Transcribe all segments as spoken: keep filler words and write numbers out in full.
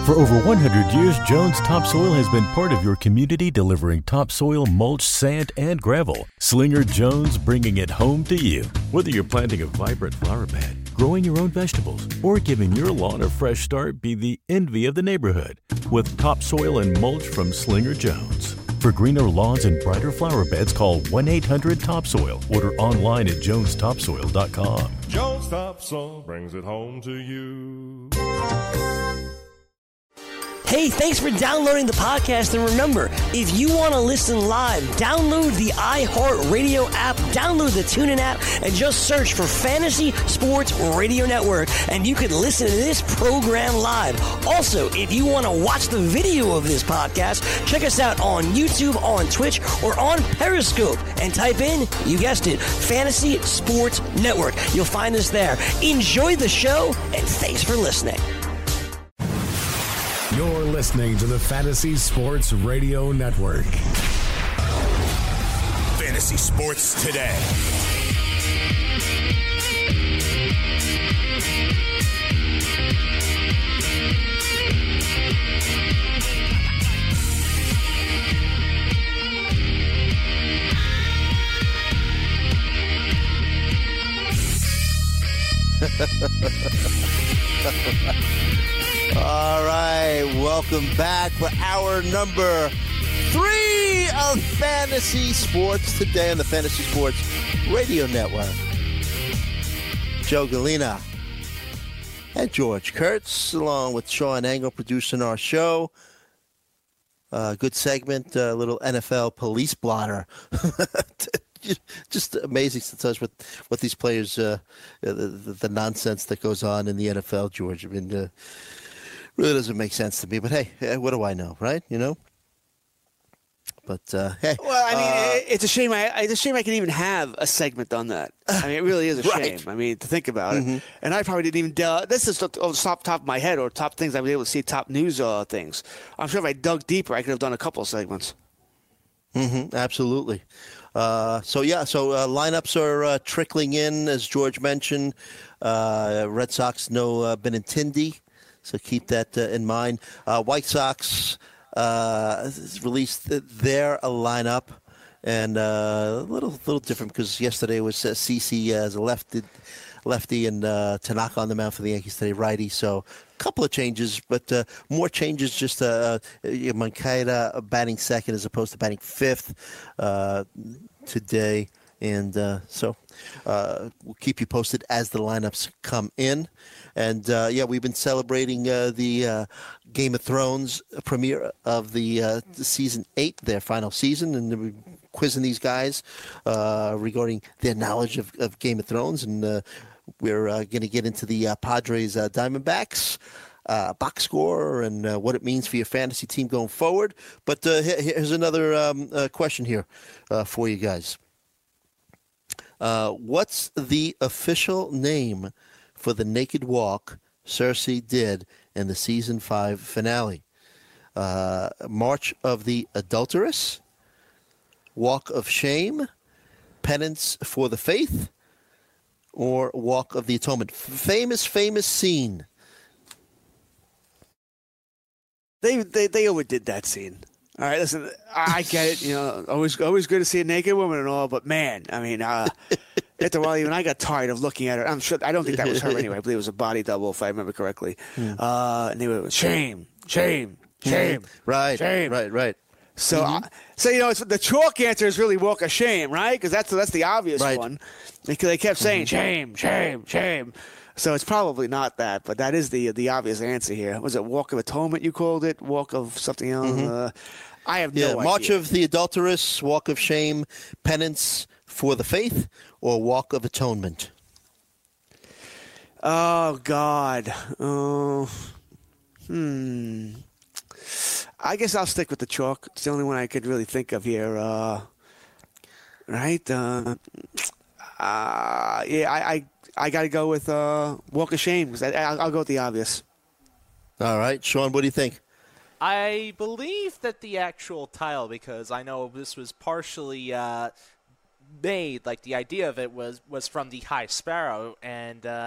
For over one hundred years, Jones Topsoil has been part of your community, delivering topsoil, mulch, sand, and gravel. Slinger Jones, bringing it home to you. Whether you're planting a vibrant flower bed, growing your own vegetables, or giving your lawn a fresh start, be the envy of the neighborhood with topsoil and mulch from Slinger Jones. For greener lawns and brighter flower beds, call one eight hundred topsoil. Order online at jones topsoil dot com. Jones Topsoil brings it home to you. Hey, thanks for downloading the podcast. And remember, if you want to listen live, download the iHeartRadio app, download the TuneIn app, and just search for Fantasy Sports Radio Network, and you can listen to this program live. Also, if you want to watch the video of this podcast, check us out on YouTube, on Twitch, or on Periscope, and type in, you guessed it, Fantasy Sports Network. You'll find us there. Enjoy the show, and thanks for listening. You're listening to the Fantasy Sports Radio Network. Fantasy Sports Today. All right, welcome back for hour number three of Fantasy Sports Today on the Fantasy Sports Radio Network. Joe Galena and George Kurtz, along with Sean Engel, producing our show. Uh, good segment, a uh, little N F L police blotter. Just amazing sometimes what, what these players, uh, the, the, the nonsense that goes on in the N F L, George. I mean, uh, really doesn't make sense to me, but hey, what do I know, right? You know. But uh, hey, well, I mean, uh, it's a shame. I, it's a shame I can even have a segment on that. I mean, it really is a right. shame. I mean, to think about mm-hmm. it. And I probably didn't even. Uh, this is off the top, top of my head, or top things I was able to see, top news uh, things. I'm sure if I dug deeper, I could have done a couple of segments. Mm-hmm, absolutely. Uh, so yeah, so uh, lineups are uh, trickling in, as George mentioned. Uh, Red Sox no uh, Benintendi. So keep that uh, in mind. Uh, White Sox uh, released their lineup, and uh, a little little different because yesterday was uh, CeCe as a lefty, lefty, and uh, Tanaka on the mound for the Yankees today, righty. So a couple of changes, but uh, more changes. Just uh, Moncada batting second as opposed to batting fifth uh, today. And uh, so uh, we'll keep you posted as the lineups come in. And, uh, yeah, we've been celebrating uh, the uh, Game of Thrones premiere of the, uh, the season eight, their final season, and we're quizzing these guys uh, regarding their knowledge of, of Game of Thrones. And uh, we're uh, going to get into the uh, Padres uh, Diamondbacks uh, box score and uh, what it means for your fantasy team going forward. But uh, here's another um, uh, question here uh, for you guys. Uh, what's the official name for the naked walk Cersei did in the season five finale? Uh, March of the Adulteress, Walk of Shame, Penance for the Faith, or Walk of the Atonement? Famous, famous scene. They they they overdid that scene. All right, listen, I get it. You know, always always good to see a naked woman and all, but man, I mean, uh, after a while, even I got tired of looking at her. I'm sure I don't think that was her anyway. I believe it was a body double, if I remember correctly. Mm. Uh, and they were shame, shame, shame, mm. right, shame, right, right. So, mm-hmm. uh, so you know, it's, the chalk answer is really walk of shame, right? Because that's that's the obvious right. one. Because they kept saying mm-hmm. shame, shame, shame. So it's probably not that, but that is the the obvious answer here. Was it Walk of Atonement you called it? Walk of something else? Mm-hmm. Uh, I have yeah, no idea. March of the Adulteress, Walk of Shame, Penance for the Faith, or Walk of Atonement? Oh, God. Oh, hmm. I guess I'll stick with the chalk. It's the only one I could really think of here. Uh, right? Uh, uh, yeah, I... I I got to go with uh, Walk of Shame because I'll go with the obvious. All right. Sean, what do you think? I believe that the actual title, because I know this was partially uh, made, like the idea of it was, was from the High Sparrow, and uh,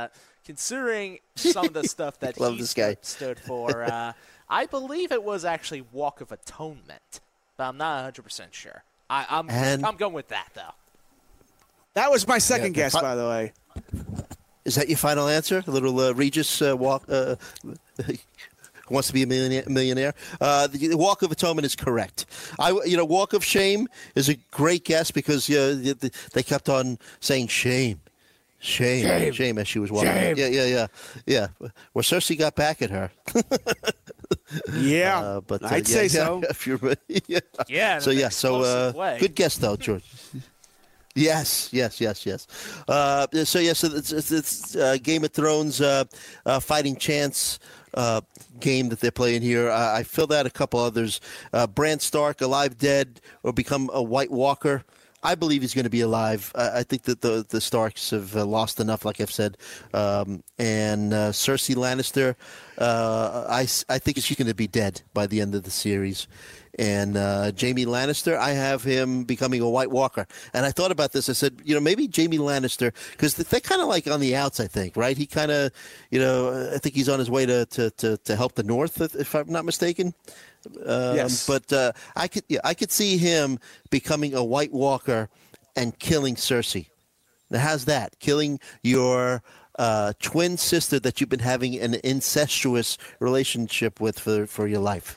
considering some of the stuff that Love he this guy. stood for, uh, I believe it was actually Walk of Atonement, but I'm not one hundred percent sure. I, I'm And- I'm going with that, though. That was my second Yeah, guess, fi- by the way. Is that your final answer? A little uh, Regis uh, walk. Uh, who wants to be a millionaire? millionaire. Uh, the, the Walk of Atonement is correct. I, you know, Walk of Shame is a great guess because uh, the, the, they kept on saying shame, shame, shame, shame as she was walking. Shame. Yeah, yeah, yeah, yeah. Well, Cersei got back at her. Yeah, Uh, but uh, I'd yeah, say yeah, so. If you're, yeah. Yeah, in So an yeah. So uh, explosive way. good guess though, George. Yes, yes, yes, yes. Uh, so yes, yeah, so it's, it's, it's uh, Game of Thrones uh, uh, Fighting Chance uh, game that they're playing here. Uh, I filled out a couple others. Uh, Bran Stark, alive, dead, or become a White Walker. I believe he's going to be alive. I, I think that the the Starks have uh, lost enough, like I've said. Um, and uh, Cersei Lannister, uh, I, I think she's going to be dead by the end of the series. And uh, Jaime Lannister, I have him becoming a White Walker. And I thought about this. I said, you know, maybe Jaime Lannister, because they're kind of like on the outs, I think, right? He kind of, you know, I think he's on his way to, to, to, to help the North, if I'm not mistaken. Um, Yes. But uh, I could, yeah, I could see him becoming a White Walker and killing Cersei. Now, how's that? Killing your uh, twin sister that you've been having an incestuous relationship with for for your life.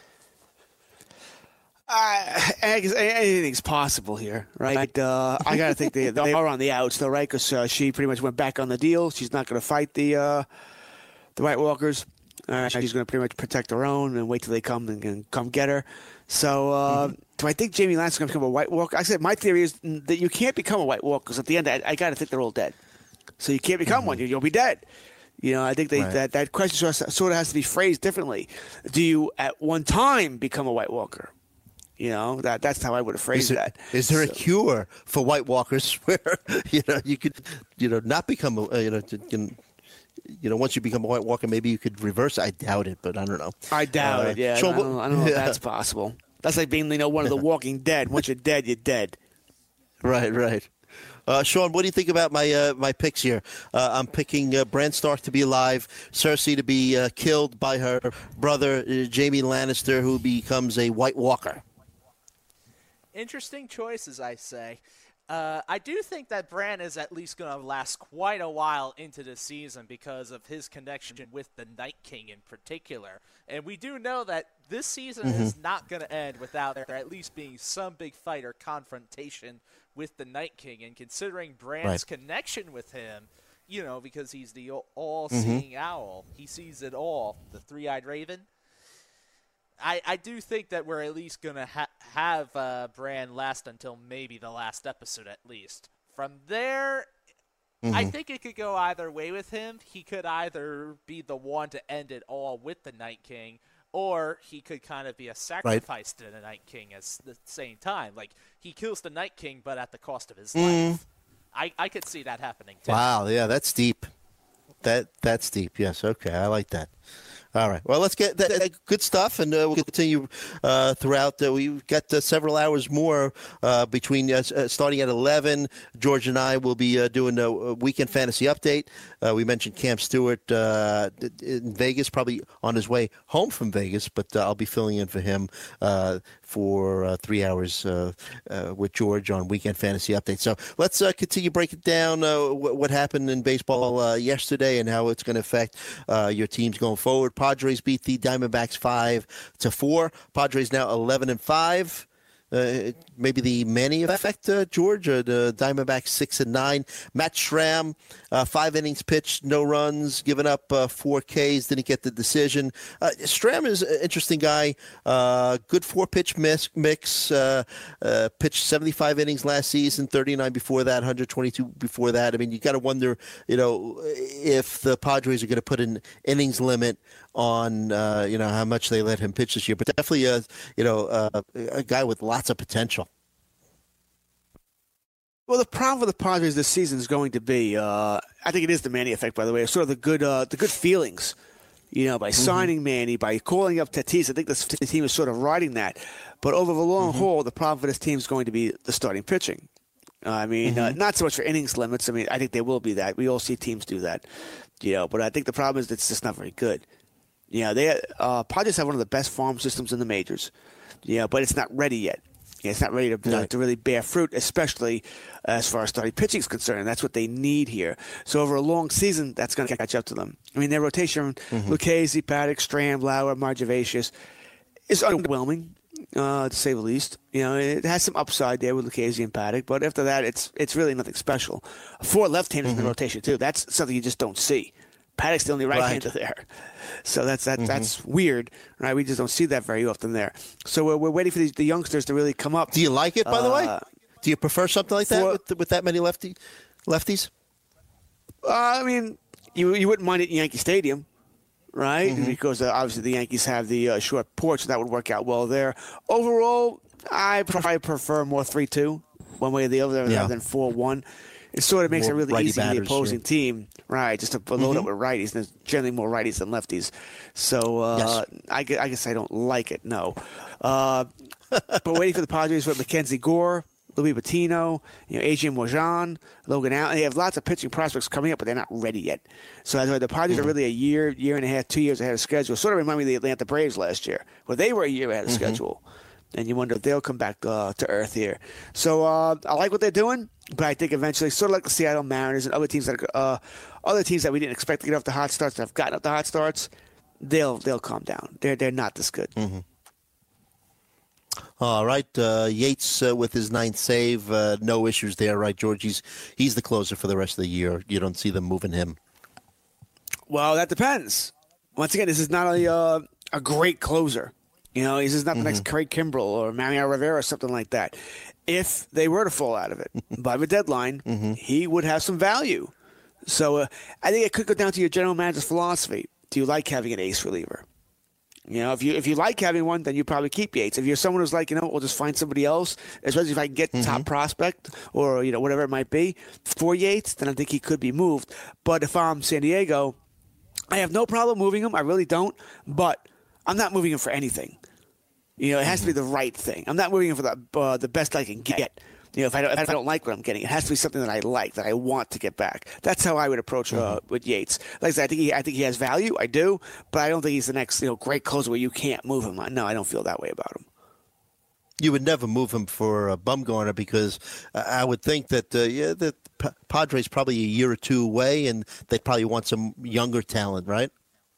Uh, I guess anything's possible here, right? Uh, I got to think they, they are on the outs, though, right? Because uh, she pretty much went back on the deal. She's not going to fight the uh, the White Walkers. Uh, she's going to pretty much protect her own and wait till they come and, and come get her. So, uh, mm-hmm. do I think Jaime Lannister's going to become a White Walker? I said my theory is that you can't become a White Walker because at the end, I, I got to think they're all dead. So you can't become mm-hmm. one. You'll be dead. You know, I think they, right. that that question sort of, sort of has to be phrased differently. Do you at one time become a White Walker? You know, that that's how I would have phrased is there, that. Is there so. a cure for White Walkers where, you know, you could, you know, not become, a, you know, to, you know, once you become a White Walker, maybe you could reverse. I doubt it, but I don't know. I doubt uh, it, yeah. Sean, I don't, I don't know yeah. if that's possible. That's like being, you know, one of the Walking Dead. Once you're dead, you're dead. Right, right. Uh, Sean, what do you think about my uh, my picks here? Uh, I'm picking uh, Bran Stark to be alive, Cersei to be uh, killed by her brother, uh, Jaime Lannister, who becomes a White Walker. Interesting choices, I say. Uh, I do think that Bran is at least going to last quite a while into the season because of his connection with the Night King in particular. And we do know that this season mm-hmm. is not going to end without there at least being some big fight or confrontation with the Night King. And considering Bran's right. connection with him, you know, because he's the all-seeing mm-hmm. owl, he sees it all, the three-eyed raven. I, I do think that we're at least going to ha- have uh, Bran last until maybe the last episode at least. From there, mm-hmm. I think it could go either way with him. He could either be the one to end it all with the Night King, or he could kind of be a sacrifice right. to the Night King at the same time. Like, he kills the Night King, but at the cost of his mm. life. I, I could see that happening, too. Wow, yeah, that's deep. That That's deep, yes. Okay, I like that. All right. Well, let's get that, that good stuff, and uh, we'll continue uh, throughout. Uh, we've got uh, several hours more uh, between uh, starting at eleven. George and I will be uh, doing a, a weekend fantasy update. Uh, we mentioned Cam Stewart uh, in Vegas, probably on his way home from Vegas, but uh, I'll be filling in for him uh, for uh, three hours uh, uh, with George on weekend fantasy update. So let's uh, continue breaking down uh, w- what happened in baseball uh, yesterday and how it's going to affect uh, your teams going forward. Padres beat the Diamondbacks five to four. Padres now eleven and five. Uh, maybe the Manny effect, uh, George. Uh, the Diamondbacks six and nine. Matt Schramm, uh, five innings pitched, no runs, given up uh, four Ks. Didn't get the decision. Uh, Schramm is an interesting guy. Uh, good four pitch mix. mix uh, uh, pitched seventy-five innings last season, thirty-nine before that, one hundred twenty-two before that. I mean, you got to wonder, you know, if the Padres are going to put an innings limit on, uh, you know, how much they let him pitch this year. But definitely, a, you know, uh, a guy with lots of potential. Well, the problem with the Padres this season is going to be, uh, I think it is the Manny effect, by the way, sort of the good, uh, the good feelings, you know, by signing mm-hmm. Manny, by calling up Tatis. I think this, the team is sort of riding that. But over the long mm-hmm. haul, the problem for this team is going to be the starting pitching. Uh, I mean, mm-hmm. uh, not so much for innings limits. I mean, I think there will be that. We all see teams do that. You know, but I think the problem is it's just not very good. You know, they uh, Padres have one of the best farm systems in the majors. You know, but it's not ready yet. Yeah, it's not ready to, right. to really bear fruit, especially as far as starting pitching is concerned. That's what they need here. So over a long season, that's going to catch up to them. I mean, their rotation, mm-hmm. Lucchesi, Paddock, Strand, Lauer, Marjavacius, is underwhelming, uh, to say the least. You know, it has some upside there with Lucchesi and Paddock, but after that, it's it's really nothing special. Four left-handers mm-hmm. in the rotation, too. That's something you just don't see. Paddock's the only right-hander right. there. So that's that, mm-hmm. that's weird, right? We just don't see that very often there. So we're, we're waiting for these, the youngsters to really come up. Do you like it, by uh, the way? Do you prefer something like that for, with, with that many lefty lefties? Uh, I mean, you you wouldn't mind it in Yankee Stadium, right? Mm-hmm. Because uh, obviously the Yankees have the uh, short porch, so that would work out well there. Overall, I probably prefer more three two, one way or the other, yeah. rather than four one. It sort of makes more it really easy for the opposing yeah. team, right? Just to load mm-hmm. up with righties. There's generally more righties than lefties. So uh, yes. I, I guess I don't like it, no. Uh, but waiting for the Padres with Mackenzie Gore, Louis Patino, you know, Adrian Mojan, Logan Allen. They have lots of pitching prospects coming up, but they're not ready yet. So that's why the Padres mm-hmm. are really a year, year and a half, two years ahead of schedule. Sort of remind me of the Atlanta Braves last year, where they were a year ahead of mm-hmm. schedule. And you wonder if they'll come back uh, to earth here. So uh, I like what they're doing, but I think eventually, sort of like the Seattle Mariners and other teams that uh, other teams that we didn't expect to get off the hot starts that have gotten off the hot starts, they'll they'll calm down. They're they're not this good. Mm-hmm. All right, uh, Yates uh, with his ninth save, uh, no issues there, right, George? He's he's the closer for the rest of the year. You don't see them moving him. Well, that depends. Once again, this is not a uh, a great closer. You know, this is not the mm-hmm. next Craig Kimbrell or Mario Rivera or something like that. If they were to fall out of it by the deadline, mm-hmm. he would have some value. So uh, I think it could go down to your general manager's philosophy. Do you like having an ace reliever? You know, if you if you like having one, then you probably keep Yates. If you're someone who's like, you know, we'll just find somebody else, especially if I can get mm-hmm. top prospect or, you know, whatever it might be for Yates, then I think he could be moved. But if I'm San Diego, I have no problem moving him. I really don't. But I'm not moving him for anything. You know, it has to be the right thing. I'm not moving him for the uh, the best I can get. You know, if I, don't, if I don't like what I'm getting, it has to be something that I like, that I want to get back. That's how I would approach uh, mm-hmm. with Yates. Like I said, I think he, I think he has value. I do, but I don't think he's the next, you know, great closer where you can't move him. No, I don't feel that way about him. You would never move him for uh, Bumgarner because uh, I would think that uh, yeah, the P- Padres probably a year or two away, and they probably want some younger talent, right?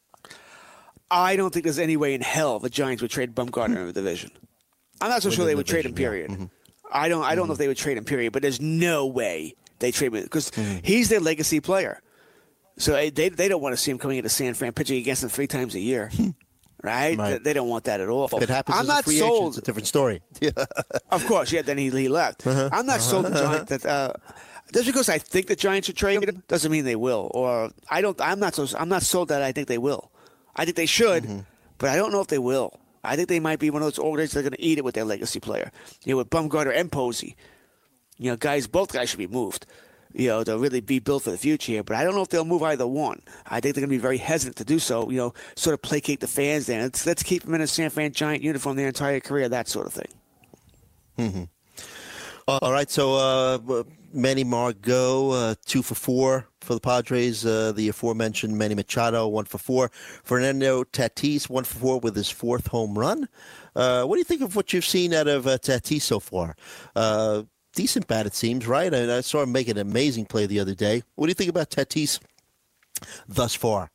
I don't think there's any way in hell the Giants would trade Bumgarner in the division. I'm not so sure they would trade him, period. Yeah. Mm-hmm. I don't I don't mm-hmm. know if they would trade him, period, but there's no way they trade him because mm-hmm. he's their legacy player. So they they don't want to see him coming into San Fran pitching against them three times a year, right? right? They don't want that at all. If it happens I'm as not a free sold. agent, it's a different story. Of course, yeah, then he, he left. Uh-huh. I'm not uh-huh. sold the Giants that uh, just because I think the Giants should trade him doesn't mean they will. Or I don't I'm not so I'm not sold that I think they will. I think they should. Mm-hmm. But I don't know if they will. I think they might be one of those organizations that are going to eat it with their legacy player. You know, with Bumgarner and Posey. You know, guys, both guys should be moved, you know, to really be built for the future here. But I don't know if they'll move either one. I think they're going to be very hesitant to do so, you know, sort of placate the fans there. Let's, let's keep them in a San Fran Giant uniform their entire career, that sort of thing. Mm-hmm. All right, so uh, Manny Margot, uh, two for four for the Padres. Uh, the aforementioned Manny Machado, one for four. Fernando Tatis, one for four with his fourth home run. Uh, what do you think of what you've seen out of uh, Tatis so far? Uh, decent bat, it seems, right? I, I saw him make an amazing play the other day. What do you think about Tatis thus far?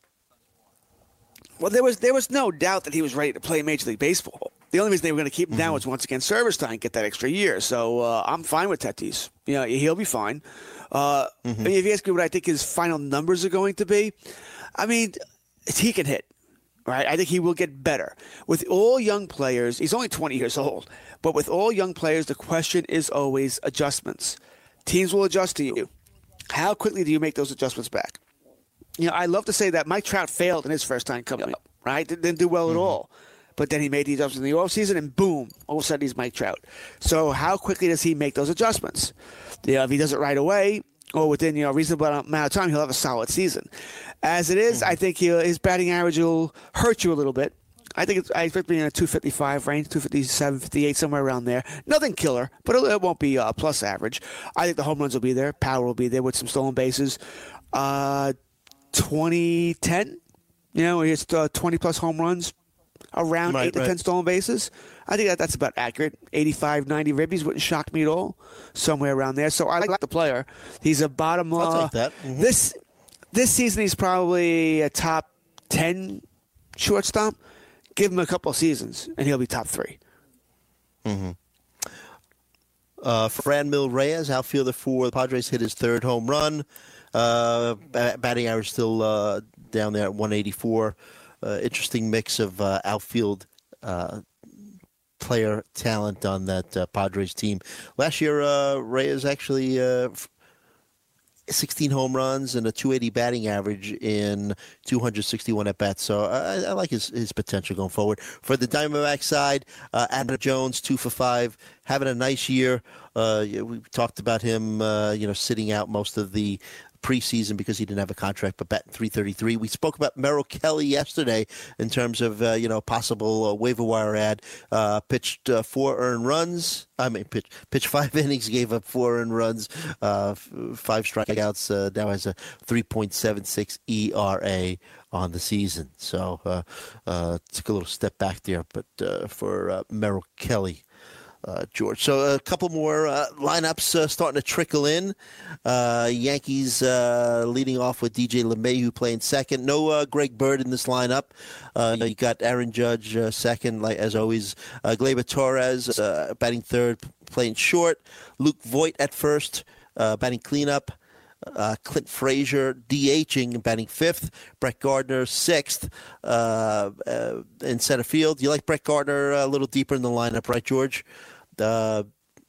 Well, there was there was no doubt that he was ready to play Major League Baseball. The only reason they were going to keep him mm-hmm. down was once again service time, get that extra year. So uh, I'm fine with Tatis. You know, he'll be fine. Uh, mm-hmm. I mean, if you ask me what I think his final numbers are going to be, I mean, he can hit, right? I think he will get better. With all young players, he's only twenty years old, but with all young players, the question is always adjustments. Teams will adjust to you. How quickly do you make those adjustments back? You know, I love to say that Mike Trout failed in his first time coming up, right? Didn't do well mm-hmm. at all. But then he made the adjustments in the offseason, and boom, all of a sudden he's Mike Trout. So how quickly does he make those adjustments? You know, if he does it right away or within, you know, a reasonable amount of time, he'll have a solid season. As it is, mm-hmm. I think he'll, his batting average will hurt you a little bit. I think it's, I expect to be in a two fifty-five range, two fifty-seven, fifty-eight, somewhere around there. Nothing killer, but it won't be uh, plus average. I think the home runs will be there. Power will be there with some stolen bases. Uh, twenty ten. You know, he hits uh, twenty plus home runs, around right, eight to right. ten stolen bases. I think that that's about accurate. eighty-five, ninety ribbies wouldn't shock me at all. Somewhere around there. So I like the player. He's a bottom. I'll Uh, take that. Mhm. This this season, he's probably a top ten shortstop. Give him a couple of seasons, and he'll be top three. Mm-hmm. Uh, Franmil Reyes, outfielder for the Padres, hit his third home run. Uh, batting average still uh, down there at one eighty-four. Uh, interesting mix of uh, outfield uh, player talent on that uh, Padres team. Last year, uh, Reyes actually uh, sixteen home runs and a two eighty batting average in two hundred sixty-one at-bats. So I, I like his, his potential going forward. For the Diamondback side, uh, Adam Jones, two for five, having a nice year. Uh, we talked about him, uh, you know, sitting out most of the preseason because he didn't have a contract, but batting three thirty-three. We spoke about Merrill Kelly yesterday in terms of, uh, you know, possible uh, waiver wire ad. Uh, pitched uh, four earned runs. I mean, pitched, pitched five innings, gave up four earned runs, uh, f- five strikeouts. Uh, now has a three point seven six E R A on the season. So uh, uh, took a little step back there, but uh, for uh, Merrill Kelly. Uh, George. So a couple more uh, lineups uh, starting to trickle in. Uh, Yankees uh, leading off with D J LeMahieu playing second. No uh, Greg Bird in this lineup. Uh, you got Aaron Judge uh, second, like as always. Uh, Gleyber Torres uh, batting third, playing short. Luke Voigt at first, uh, batting cleanup. Uh, Clint Frazier DHing, batting fifth. Brett Gardner sixth uh, uh, in center field. You like Brett Gardner a little deeper in the lineup, right, George? Uh,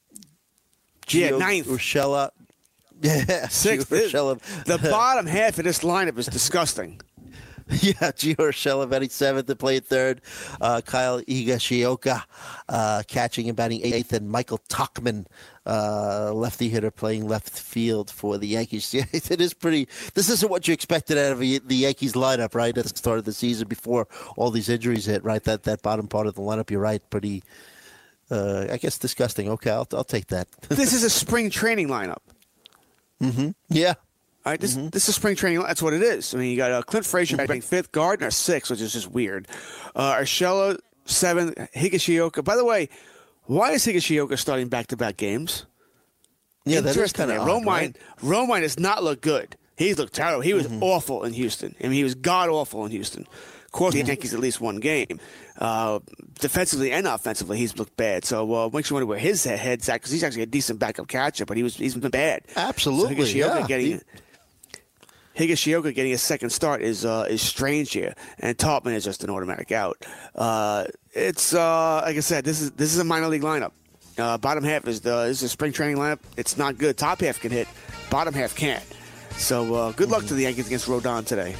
Yeah, Gio ninth. Urshela. Yeah, Sixth. Gio Urshela. The bottom half of this lineup is disgusting. Yeah, Gio Urshela batting seventh and playing third. Uh, Kyle Higashioka uh, catching and batting eighth. And Michael Tuchman, uh, lefty hitter, playing left field for the Yankees. Yeah, it is pretty. This isn't what you expected out of the Yankees lineup, right? At the start of the season before all these injuries hit, right? That that bottom part of the lineup, you're right, pretty, uh, I guess, disgusting. Okay, I'll, I'll take that. This is a spring training lineup. Mm-hmm. Yeah. All right, this Mm-hmm. this is spring training. That's what it is. I mean, you got uh, Clint Frazier batting fifth, Gardner sixth, which is just weird. Uh, Urshela seventh, Higashioka. By the way, why is Higashioka starting back-to-back games? Yeah, that is Interesting. kind of Romine, right? Romine does not look good. He's looked terrible. He was Mm-hmm. awful in Houston. I mean, he was god-awful in Houston. Of course, the Yankees at least one game. Uh, defensively and offensively, he's looked bad. So uh, makes you wonder where his head's at, because he's actually a decent backup catcher, but he was he's been bad. Absolutely, So Higashioka yeah. getting He- Higashioka getting a second start is uh, is strange here, and Taubman is just an automatic out. Uh, it's uh, like I said, this is this is a minor league lineup. Uh, bottom half is the this is a spring training lineup. It's not good. Top half can hit, bottom half can't. So uh, good luck to the Yankees against Rodon today.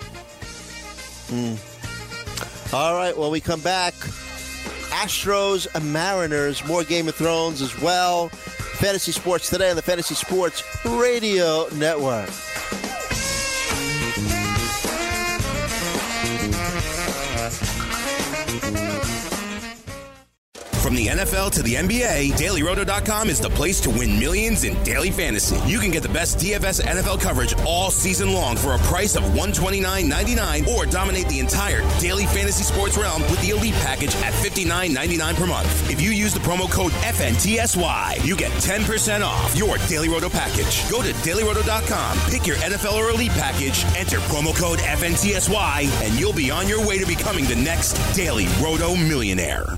Mm. All right, when we come back, Astros and Mariners, more Game of Thrones as well. Fantasy Sports Today on the Fantasy Sports Radio Network. From the N F L to the N B A, Daily Roto dot com is the place to win millions in daily fantasy. You can get the best D F S N F L coverage all season long for a price of one hundred twenty-nine ninety-nine, or dominate the entire daily fantasy sports realm with the Elite package at fifty-nine ninety-nine per month. If you use the promo code F N T S Y, you get ten percent off your Daily Roto package. Go to Daily Roto dot com, pick your N F L or Elite package, enter promo code F N T S Y, and you'll be on your way to becoming the next Daily Roto millionaire.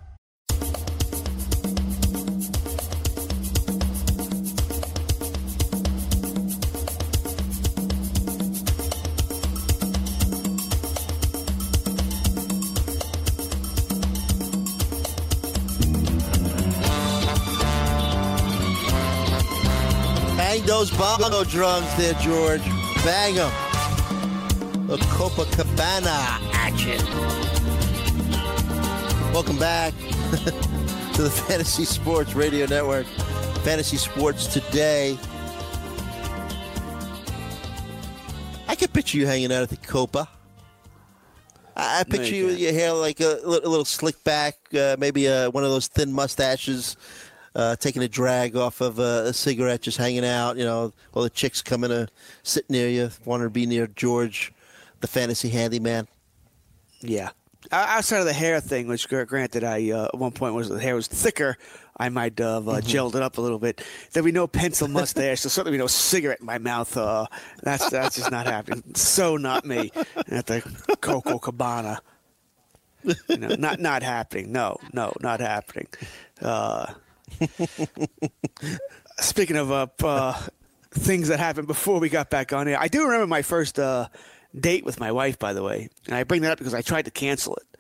Bang those bongo drums there, George. Bang them. The Copacabana action. Welcome back to the Fantasy Sports Radio Network. Fantasy Sports Today. I could picture you hanging out at the Copa. I, I picture you with your hair like a, a little slick back, uh, maybe uh, one of those thin mustaches. uh, taking a drag off of a, a cigarette, just hanging out. You know, all the chicks coming to sit near you, wanting to be near George, the fantasy handyman. Yeah. Outside of the hair thing, which granted I uh, at one point was the hair was thicker, I might have uh, mm-hmm. gelled it up a little bit. There'd be no pencil mustache, so certainly be no cigarette in my mouth. Uh, that's that's just not happening. So not me at the Coco Cabana. You know, not not happening. No, no, not happening. Uh, speaking of uh, uh, things that happened before we got back on here, I do remember my first uh, date with my wife, by the way, and I bring that up because I tried to cancel it.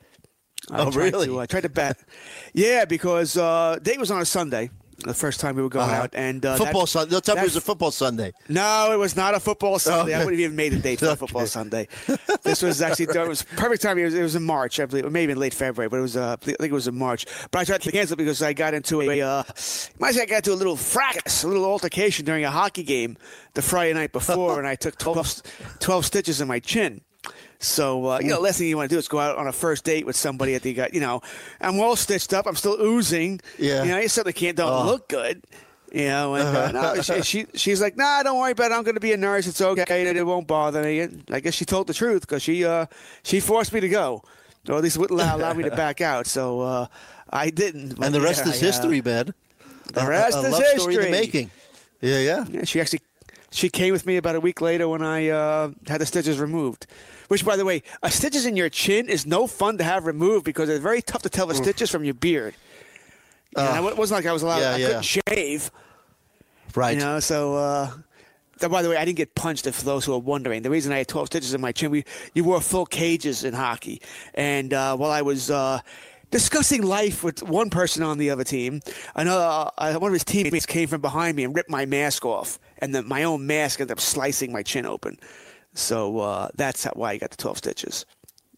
I oh, really? To, I tried to bet. Yeah, because uh, date was on a Sunday, the first time we were going uh-huh. out. and uh, Football Sunday. They'll tell me it was a football Sunday. No, it was not a football Sunday. Oh, I wouldn't have even made a date for okay. a football Sunday. This was actually right. It was perfect time. It was, it was in March, I believe, or maybe in late February, but it was. Uh, I think it was in March. But I tried to cancel because I got into a. Uh, might say I got into a little fracas, a little altercation during a hockey game the Friday night before, and I took twelve, twelve stitches in my chin. So, uh, you know, the last thing you want to do is go out on a first date with somebody that you got, you know, I'm all stitched up. I'm still oozing. Yeah. You know, you certainly can't, don't oh. look good. You know, and uh, no, she, she she's like, nah, don't worry about it. I'm going to be a nurse. It's okay. It won't bother me. And I guess she told the truth because she, uh, she forced me to go. Or at least wouldn't allow, allow me to back out. So uh, I didn't. And the rest yeah, is I, history, man. The rest a, a is love history. Story in the making. Yeah, yeah. Yeah, she actually she came with me about a week later when I uh, had the stitches removed. Which, by the way, a stitches in your chin is no fun to have removed because it's very tough to tell the stitches from your beard. Uh, and it wasn't like I was allowed. Yeah, I yeah. couldn't shave. Right. You know, so, uh, so, by the way, I didn't get punched, for those who are wondering. The reason I had twelve stitches in my chin, we you wore full cages in hockey. And uh, while I was uh, discussing life with one person on the other team, another uh, one of his teammates came from behind me and ripped my mask off. And then my own mask ended up slicing my chin open. So uh, that's why I got the twelve stitches.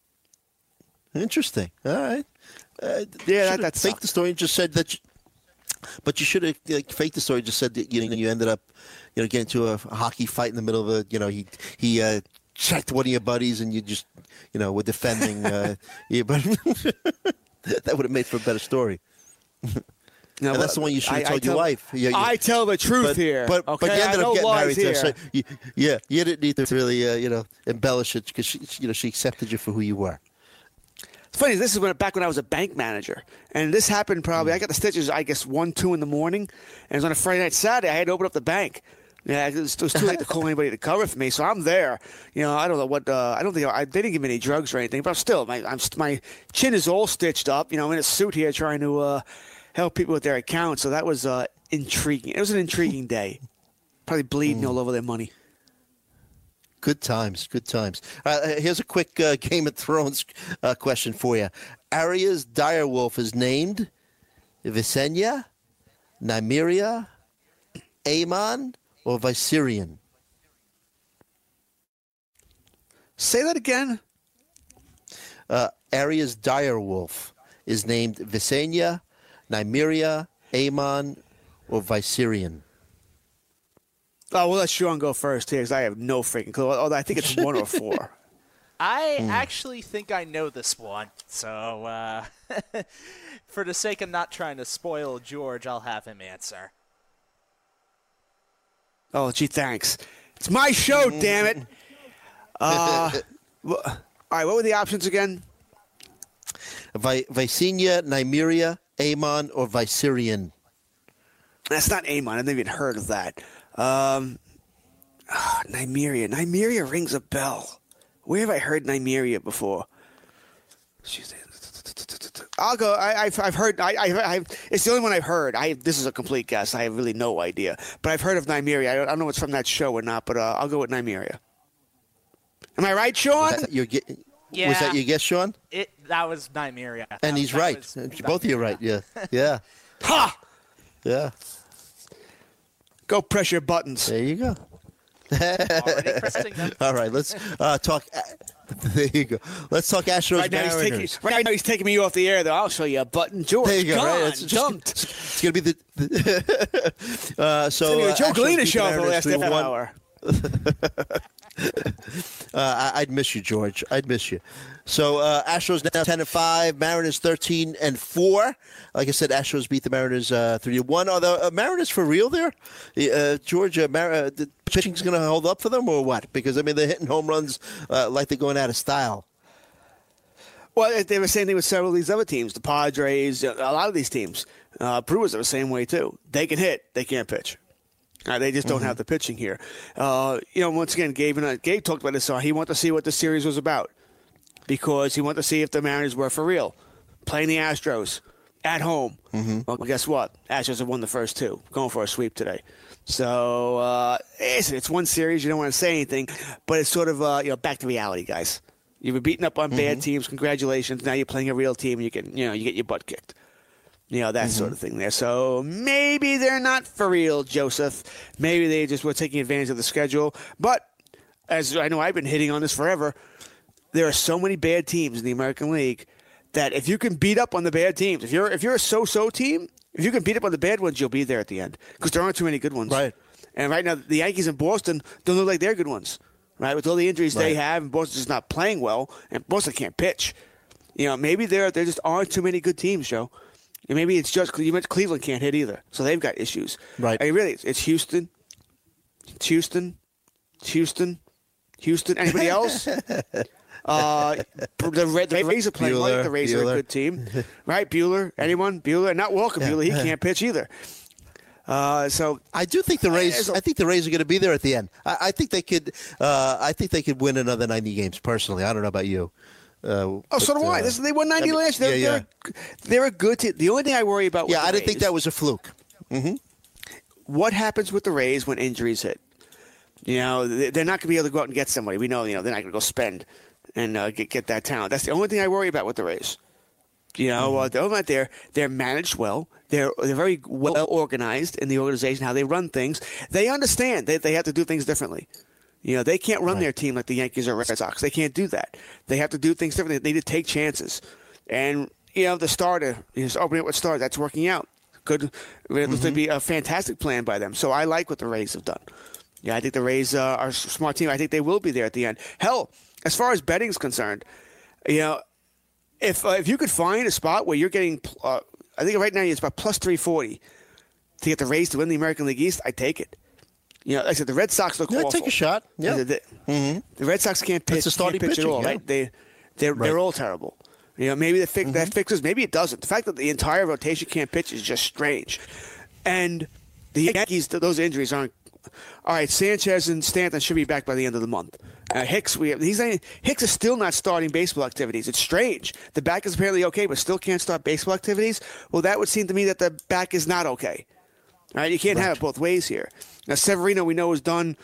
Interesting. All right. Uh, yeah, that, that's faked the story and just said that. You, but you should have like, faked the story. Just said that you know you ended up, you know, getting into a, a hockey fight in the middle of a. You know, he he uh, checked one of your buddies and you just, you know, were defending. uh, yeah, but that would have made for a better story. No, and that's the one you should have I, told I tell, your wife. Yeah, yeah. I tell the truth but, here. But, okay? but you ended I up getting married here. to her. So you, yeah, you didn't need to really, uh, you know, embellish it because she, you know, she accepted you for who you were. It's funny. This is when back when I was a bank manager, and this happened probably. Mm. I got the stitches, I guess, one, two in the morning, and it was on a Friday night, Saturday. I had to open up the bank. Yeah, it was, it was too late to call anybody to cover for me, so I'm there. You know, I don't know what. Uh, I don't think I, they didn't give me any drugs or anything, but still, my I'm, my chin is all stitched up. You know, I'm in a suit here trying to. Uh, help people with their accounts, so that was uh, intriguing. It was an intriguing day. Probably bleeding mm. all over their money. Good times, good times. Uh, here's a quick uh, Game of Thrones uh, question for you. Arya's direwolf is named Visenya, Nymeria, Aemon, or Viserion? Say that again. Uh, Arya's direwolf is named Visenya, Nymeria, Aemon, or Viserion? Oh, well, let Sean go first here because I have no freaking clue. Although I think it's one or four. I mm. actually think I know this one. So uh, for the sake of not trying to spoil George, I'll have him answer. Oh, gee, thanks. It's my show, damn it. Uh, all right, what were the options again? Vi- Visenya, Nymeria, Aemon, or Viserion? That's not Aemon. I've never even heard of that. Um, oh, Nymeria. Nymeria rings a bell. Where have I heard Nymeria before? I'll go. I, I've I've heard. I, I I've, it's the only one I've heard. I this is a complete guess. I have really no idea. But I've heard of Nymeria. I don't, I don't know if it's from that show or not. But uh, I'll go with Nymeria. Am I right, Sean? Was that your, yeah. Was that your guess, Sean? It that was Nymeria. And that, he's that right. was, Both of you are right. Yeah. Yeah. Ha! Yeah. Go press your buttons. There you go. Already pressing them. All right, let's uh, talk. There you go. Let's talk Astros right now, he's Mariners. taking, right now he's taking me off the air, though. I'll show you a button. George, there you go. gone, Right? It's, just, dumped. it's, it's going to be the. the uh, so it's uh, Joe Galena show for for the last half hour. uh, I'd miss you, George. I'd miss you. So uh, Astros now ten and five, Mariners thirteen and four. Like I said, Astros beat the Mariners uh, three to one. Are the uh, Mariners for real there? Uh, George, uh, Mar- uh, the pitching's going to hold up for them or what? Because I mean, they're hitting home runs uh, like they're going out of style. Well, they were saying they with several of these other teams, the Padres, a lot of these teams. Uh, Brewers are the same way too. They can hit, they can't pitch. Uh, they just don't mm-hmm. have the pitching here. Uh, you know, once again, Gabe and I, Gabe talked about this. Uh, he wanted to see what the series was about because he wanted to see if the Mariners were for real, playing the Astros at home. Mm-hmm. Well, guess what? Astros have won the first two, going for a sweep today. So uh, it's, it's one series. You don't want to say anything, but it's sort of uh, you know back to reality, guys. You've been beaten up on mm-hmm. bad teams. Congratulations. Now you're playing a real team. And you can, you know, you get your butt kicked. You know, that mm-hmm. sort of thing there. So maybe they're not for real, Joseph. Maybe they just were taking advantage of the schedule. But as I know, I've been hitting on this forever. There are so many bad teams in the American League that if you can beat up on the bad teams, if you're if you're a so-so team, if you can beat up on the bad ones, you'll be there at the end because there aren't too many good ones. Right. And right now, the Yankees in Boston don't look like they're good ones. Right, with all the injuries right. they have, and Boston's just not playing well, and Boston can't pitch. You know, maybe there there just aren't too many good teams, Joe. And maybe it's just you mentioned Cleveland can't hit either, so they've got issues. Right. I mean, really, it's, it's Houston, it's Houston, it's Houston, Houston. Anybody else? uh, the, the Rays are playing Bueller, like the Rays Bueller. are a good team, right? Bueller, anyone? Bueller, not Walker Bueller. He can't pitch either. Uh, so I do think the Rays. I think the Rays are going to be there at the end. I, I think they could. Uh, I think they could win another ninety games. Personally, I don't know about you. Uh, oh, but, so do I. Uh, This, they won ninety I mean, last year. They're, yeah, they're, they're a good team. The only thing I worry about. Yeah, with I the didn't think Rays, that was a fluke. Mm-hmm. What happens with the Rays when injuries hit? You know, they're not going to be able to go out and get somebody. We know. You know, they're not going to go spend and uh, get get that talent. That's the only thing I worry about with the Rays. You know, mm-hmm. uh, they're not there. They're managed well. They're they're very well organized in the organization, how they run things. They understand that they have to do things differently. You know, they can't run right. their team like the Yankees or Red Sox. They can't do that. They have to do things differently. They need to take chances. And, you know, the starter, just opening up with starter, that's working out. Good. It looks mm-hmm. to be a fantastic plan by them. So I like what the Rays have done. Yeah, I think the Rays uh, are a smart team. I think they will be there at the end. Hell, as far as betting is concerned, you know, if uh, if you could find a spot where you're getting, uh, I think right now it's about plus three forty to get the Rays to win the American League East, I'd take it. You know, like I said, the Red Sox look yeah, awful. Take a shot. Yeah. The, the, mm-hmm. the Red Sox can't pitch, the starting can't pitch pitching, at all, yeah. right? They, they're, right. they're all terrible. You know, maybe the fix, mm-hmm. that fixes, maybe it doesn't. The fact that the entire rotation can't pitch is just strange. And the Yankees, those injuries aren't. All right, Sanchez and Stanton should be back by the end of the month. Uh, Hicks, we he's Hicks is still not starting baseball activities. It's strange. The back is apparently okay, but still can't start baseball activities. Well, that would seem to me that the back is not okay. All right, you can't right. have it both ways here. Now, Severino, we know, is done,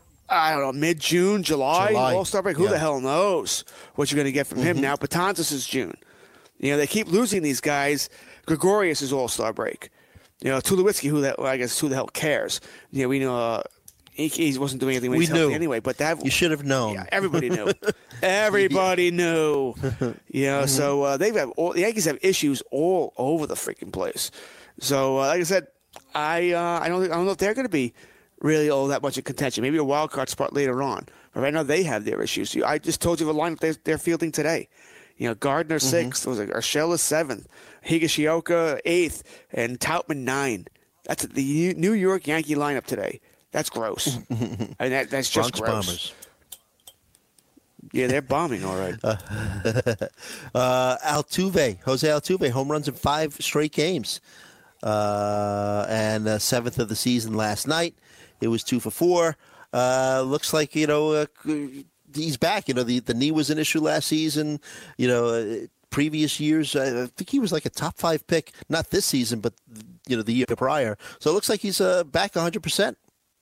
I don't know, mid-June, July, July. All-Star break. Who yeah. the hell knows what you're going to get from mm-hmm. him now? Betances is June. You know, they keep losing these guys. Gregorius is All-Star break. You know, Tulowitzki, who that, well, I guess who the hell cares? You know, we know uh, he, he wasn't doing anything when we he's knew. healthy anyway. But that, you should have known. Yeah, everybody knew. everybody knew. You know, mm-hmm. so uh, they've have all, the Yankees have issues all over the freaking place. So, uh, like I said, I uh, I don't I don't know if they're going to be really all that much in contention. Maybe a wild card spot later on. But right now they have their issues. I just told you the lineup they're, they're fielding today. You know, Gardner mm-hmm. sixth, was like Urshela seventh, Higashioka eighth, and Tautman nine. That's the New York Yankee lineup today. That's gross. I mean, that, that's just Bronx gross. Bombers. Yeah, they're bombing, all right. uh, uh, Altuve, Jose Altuve, home runs in five straight games. Uh, and uh, seventh of the season last night. It was two for four. Uh, looks like, you know, uh, he's back. You know, the, the knee was an issue last season. You know, uh, previous years, I think he was like a top five pick. Not this season, but, you know, the year prior. So it looks like he's uh, back one hundred percent.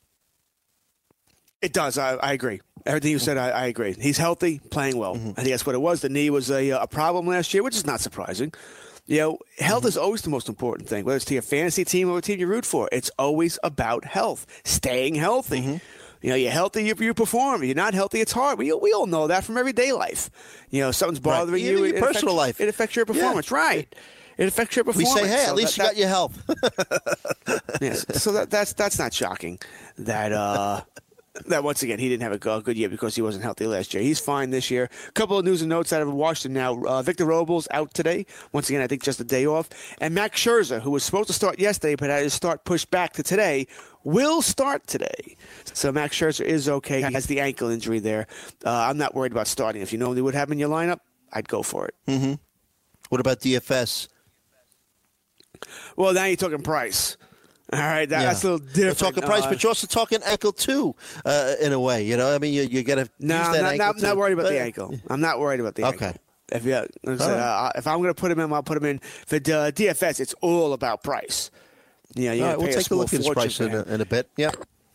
It does. I, I agree. Everything you said, I, I agree. He's healthy, playing well. Mm-hmm. I think that's what it was. The knee was a, a problem last year, which is not surprising. You know, health mm-hmm. is always the most important thing, whether it's to your fantasy team or a team you root for. It's always about health, staying healthy. Mm-hmm. You know, you're healthy, you, you perform. You're not healthy, it's hard. We, we all know that from everyday life. You know, something's bothering right. you. Even it, your it personal affects, life. It affects your performance, yeah. right. It affects your performance. We say, hey, so at least that, you got your health. yes, so that, that's that's not shocking that uh, that once again, he didn't have a good year because he wasn't healthy last year. He's fine this year. A couple of news and notes out of Washington now. Uh, Victor Robles out today. Once again, I think just a day off. And Max Scherzer, who was supposed to start yesterday but had his start pushed back to today, will start today. So Max Scherzer is okay. He has the ankle injury there. Uh, I'm not worried about starting. If you know they would have him in your lineup, I'd go for it. Mm-hmm. What about D F S? Well, now you're talking price. All right, that, yeah. that's a little different. We're talking price, uh, but you're also talking ankle too, uh, in a way. You know, I mean, you you got to no, use I'm that not, ankle. not, to, not worried about uh, the ankle. I'm not worried about the okay. ankle. If you, like I said, right. uh, if I'm going to put him in, I'll put him in. For uh, D F S, it's all about price. Yeah, you All right, we'll take a look at his price in a, in a bit. Yeah.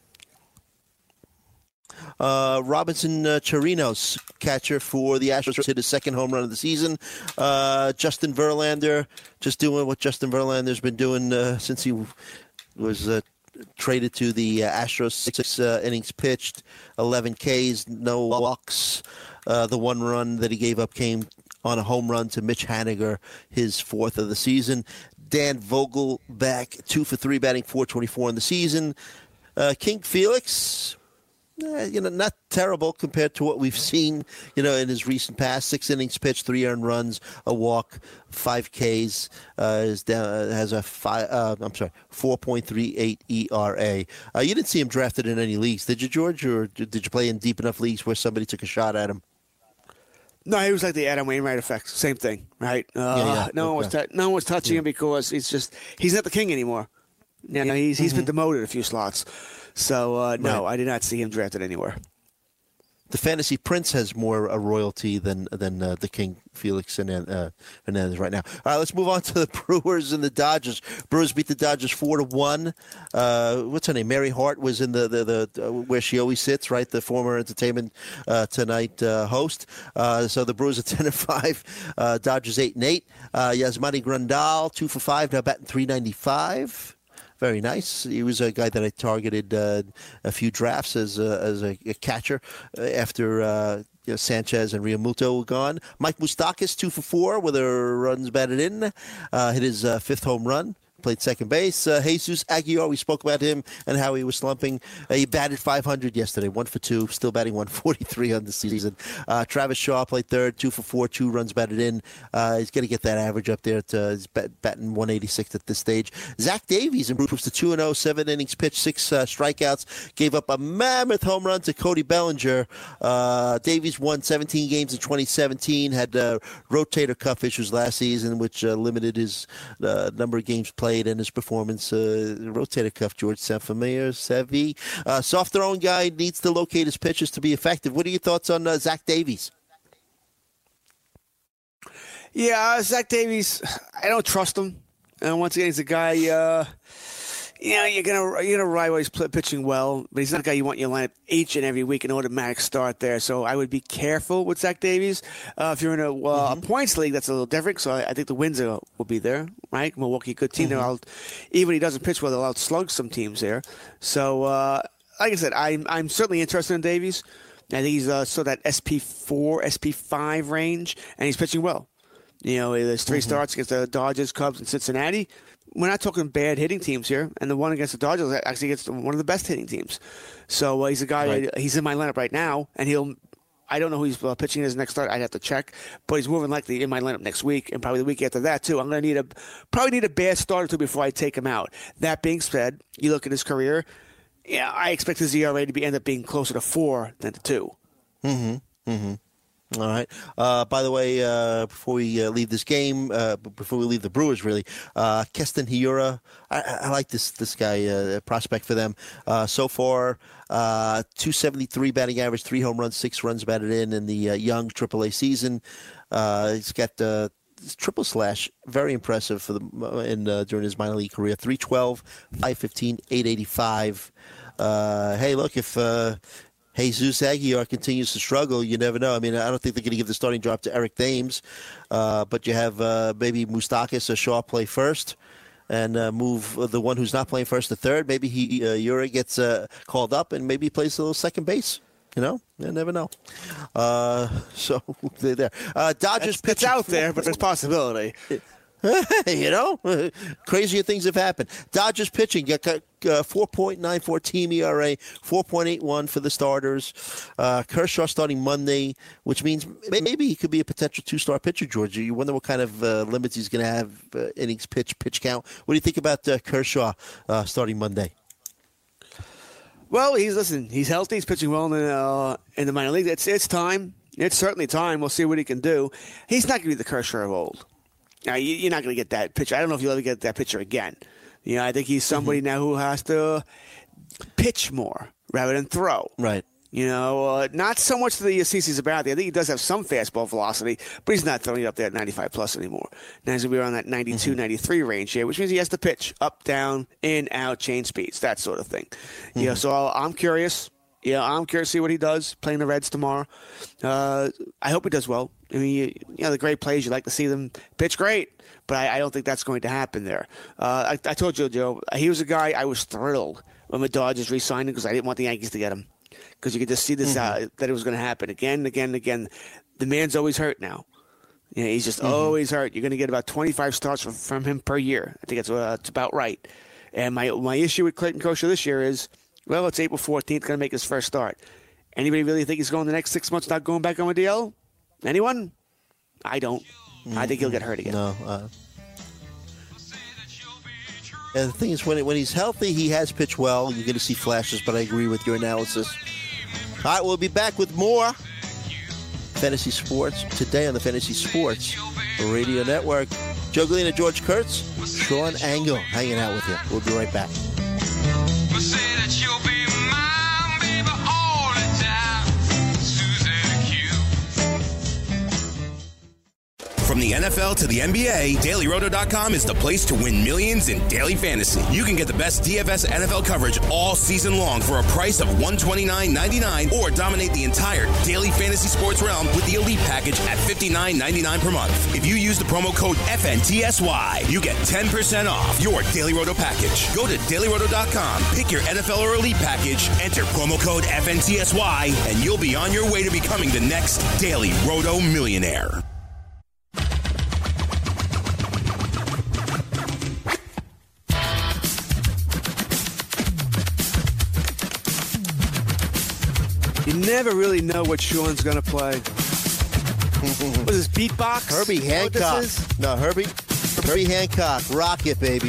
Uh, Robinson uh, Chirinos, catcher for the Astros, hit his second home run of the season. Uh, Justin Verlander, just doing what Justin Verlander's been doing uh, since he was uh, traded to the uh, Astros. Six uh, innings pitched, eleven Ks, no walks. Uh, the one run that he gave up came on a home run to Mitch Haniger, his fourth of the season. Dan Vogelbach, two for three, batting four twenty-four in the season. Uh, King Felix, eh, you know, not terrible compared to what we've seen, you know, in his recent past. Six innings pitched, three earned runs, a walk, five Ks. Uh, is down, uh, has a five. Uh, I'm sorry, four point three eight E R A. Uh, you didn't see him drafted in any leagues, did you, George? Or did you play in deep enough leagues where somebody took a shot at him? No, he was like the Adam Wainwright effect. Same thing, right? Uh, yeah, yeah. No one okay. was tu- no one was touching yeah. him because he's just he's not the king anymore. You know, he's he's mm-hmm. been demoted a few slots. So uh, no, right. I did not see him drafted anywhere. The Fantasy Prince has more a royalty than than uh, the King Felix and uh, Hernandez right now. All right, let's move on to the Brewers and the Dodgers. Brewers beat the Dodgers four to one. Uh, what's her name? Mary Hart was in the the, the uh, where she always sits, right? The former Entertainment uh, Tonight uh, host. Uh, so the Brewers are ten and five. Uh, Dodgers eight and eight. Uh, Yasmani Grandal two for five. Now batting three ninety five. Very nice. He was a guy that I targeted uh, a few drafts as a, as a, a catcher after uh, you know, Sanchez and Realmuto were gone. Mike Moustakas, two for four with a runs batted in. Uh, hit his uh, fifth home run. Played second base. Uh, Jesus Aguilar, we spoke about him and how he was slumping. Uh, he batted five hundred yesterday, one for two, still batting one forty-three on the season. Uh, Travis Shaw played third, two for four, two runs batted in. Uh, he's going to get that average up there. To, he's bat, batting one eighty-six at this stage. Zach Davies improves to two and oh, seven innings pitched, six uh, strikeouts. Gave up a mammoth home run to Cody Bellinger. Uh, Davies won seventeen games in twenty seventeen, had uh, rotator cuff issues last season, which uh, limited his uh, number of games played and his performance. Uh, rotator cuff, George, sound familiar? Savvy. Uh, soft throwing guy, needs to locate his pitches to be effective. What are your thoughts on uh, Zach Davies? Yeah, uh, Zach Davies, I don't trust him. And once again, he's a guy, uh, you know, you're gonna you're gonna ride while he's pitching well, but he's not a guy you want in your lineup each and every week, an automatic start there. So I would be careful with Zach Davies. Uh, if you're in a, uh, mm-hmm. a points league, that's a little different. So I, I think the wins are, will be there, right? Milwaukee, a good team. Mm-hmm. Out, even if he doesn't pitch well, they'll outslug some teams there. So uh, like I said, I'm I'm certainly interested in Davies. I think he's uh, still that S P four, S P five range, and he's pitching well. You know, there's three mm-hmm. starts against the Dodgers, Cubs, and Cincinnati. We're not talking bad hitting teams here, and the one against the Dodgers actually gets one of the best hitting teams. So uh, he's a guy. Right. He's in my lineup right now, and he'll. I don't know who he's uh, pitching in his next start. I'd have to check, but he's more than likely in my lineup next week, and probably the week after that too. I'm going to need a probably need a bad start or two before I take him out. That being said, you look at his career. Yeah, I expect his E R A to be end up being closer to four than to two. Mm-hmm. Mm-hmm. All right. Uh, by the way, uh, before we uh, leave this game, uh, before we leave the Brewers, really, uh, Keston Hiura, I, I like this this guy, uh, prospect for them. Uh, so far, uh, two seventy-three batting average, three home runs, six runs batted in in the uh, young triple A season. Uh, he's got uh, triple slash, very impressive for the in uh, during his minor league career. three twelve, five fifteen, eight eighty-five. Uh, hey, look, if uh, Jesus Aguilar continues to struggle, you never know. I mean, I don't think they're going to give the starting job to Eric Thames, uh, but you have uh, maybe Moustakas or Shaw play first and uh, move the one who's not playing first to third. Maybe he uh, Ura gets uh, called up and maybe he plays a little second base. You know, you never know. Uh, so they're there. Uh, Dodgers pitch out there, but there's possibility. You know, crazier things have happened. Dodgers pitching, got uh, four point nine four team E R A, four point eight one for the starters. Uh, Kershaw starting Monday, which means maybe he could be a potential two-star pitcher, Georgia. You wonder what kind of uh, limits he's going to have, uh, innings pitch, pitch count. What do you think about uh, Kershaw uh, starting Monday? Well, he's listen. He's healthy. He's pitching well in the, uh, in the minor league. It's it's time. It's certainly time. We'll see what he can do. He's not going to be the Kershaw of old. Now, you're not going to get that pitcher. I don't know if you'll ever get that pitcher again. You know, I think he's somebody mm-hmm. now who has to pitch more rather than throw. Right. You know, uh, not so much the C C Sabathia. I think he does have some fastball velocity, but he's not throwing it up there at ninety-five plus anymore. Now he's going to be around that ninety-two, mm-hmm. ninety-three range here, which means he has to pitch up, down, in, out, change speeds, that sort of thing. Mm-hmm. You know, so I'll, I'm curious. Yeah, I'm curious to see what he does playing the Reds tomorrow. Uh, I hope he does well. I mean, you, you know, the great players, you like to see them pitch great, but I, I don't think that's going to happen there. Uh, I, I told you, Joe, he was a guy I was thrilled when the Dodgers re-signed him because I didn't want the Yankees to get him. Because you could just see this mm-hmm. uh, that it was going to happen again and again and again. The man's always hurt now. You know, he's just mm-hmm. always hurt. You're going to get about twenty-five starts from, from him per year. I think that's uh, it's about right. And my my issue with Clayton Kershaw this year is, well, it's April fourteenth, going to make his first start. Anybody really think he's going the next six months not going back on the D L? Anyone? I don't. Mm-hmm. I think he'll get hurt again. No. Uh, and the thing is, when, when he's healthy, he has pitched well. You're going to see flashes, but I agree with your analysis. All right, we'll be back with more Fantasy Sports today on the Fantasy Sports Radio Network. Joe Galena, George Kurtz, Sean Engel hanging out with you. We'll be right back. From the N F L to the N B A, Daily Roto dot com is the place to win millions in daily fantasy. You can get the best D F S N F L coverage all season long for a price of one hundred twenty-nine ninety-nine, or dominate the entire daily fantasy sports realm with the Elite package at fifty-nine ninety-nine per month. If you use the promo code F N T S Y, you get ten percent off your Daily Roto package. Go to Daily Roto dot com, pick your N F L or Elite package, enter promo code F N T S Y, and you'll be on your way to becoming the next Daily Roto millionaire. You never really know what Sean's going to play. What is this, beatbox? Herbie Hancock. This is? No, Herbie. Herbie Hancock. Rock it, baby.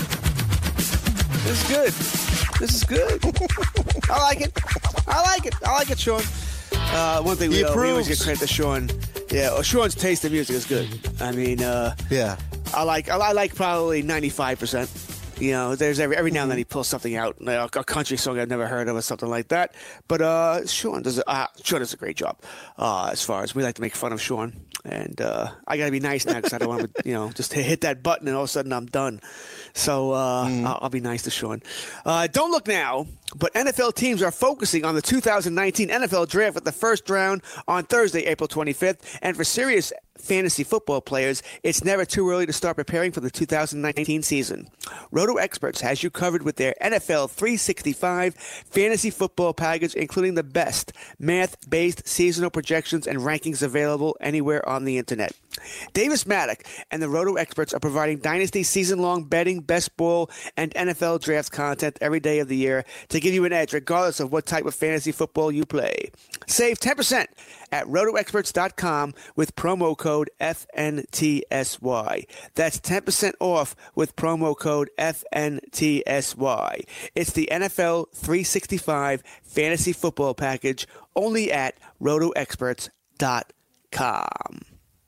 This is good. This is good. I like it. I like it. I like it, Sean. Uh, one thing we, uh, we always get credit to Sean. Yeah, well, Sean's taste in music is good. I mean, uh, yeah, I like I like probably ninety-five percent. You know, there's every every now and then he pulls something out, like a country song I've never heard of or something like that. But uh, Sean does a, uh, Sean does a great job. Uh, as far as we like to make fun of Sean, and uh, I got to be nice now because I don't want to, you know, just hit that button and all of a sudden I'm done. So uh, mm. I'll, I'll be nice to Sean. Uh, don't look now, but N F L teams are focusing on the two thousand nineteen N F L Draft with the first round on Thursday, April twenty-fifth, and for serious fantasy football players, it's never too early to start preparing for the two thousand nineteen season. Roto Experts has you covered with their N F L three sixty-five fantasy football package, including the best math-based seasonal projections and rankings available anywhere on the internet. Davis Maddock and the Roto Experts are providing Dynasty season-long betting, best ball, and N F L draft content every day of the year to give you an edge regardless of what type of fantasy football you play. Save ten percent at roto experts dot com with promo code F N T S Y. That's ten percent off with promo code F N T S Y. It's the N F L three sixty-five fantasy football package only at roto experts dot com.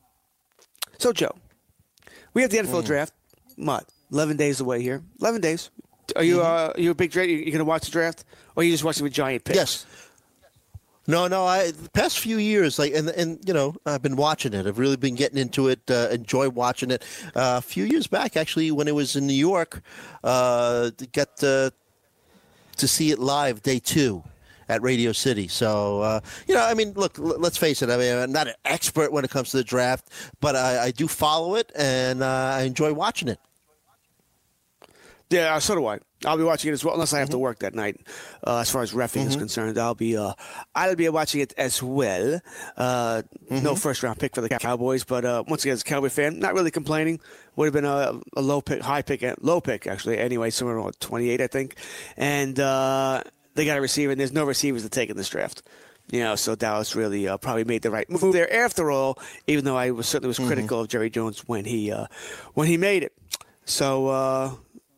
So, Joe, we have the N F L mm. draft. What? eleven days away here. eleven days. Are you, uh, are you a big draft? You going to watch the draft? Or are you just watching with giant picks? Yes. No, no. I the past few years, like, and and you know, I've been watching it. I've really been getting into it. Uh, enjoy watching it. Uh, a few years back, actually, when it was in New York, uh, got uh, to see it live day two at Radio City. So, uh, you know, I mean, look, l- let's face it. I mean, I'm not an expert when it comes to the draft, but I, I do follow it, and uh, I enjoy watching it. Yeah, so do I. I'll be watching it as well, unless I have mm-hmm. to work that night. Uh, as far as reffing mm-hmm. is concerned, I'll be uh, I'll be watching it as well. Uh, mm-hmm. No first round pick for the Cowboys, but uh, once again, as a Cowboy fan, not really complaining. Would have been a, a low pick, high pick, low pick actually. Anyway, somewhere around twenty-eight, I think. And uh, they got a receiver, and there's no receivers to take in this draft. You know, so Dallas really uh, probably made the right move there. After all, even though I was certainly was critical mm-hmm. of Jerry Jones when he uh, when he made it. So. Uh,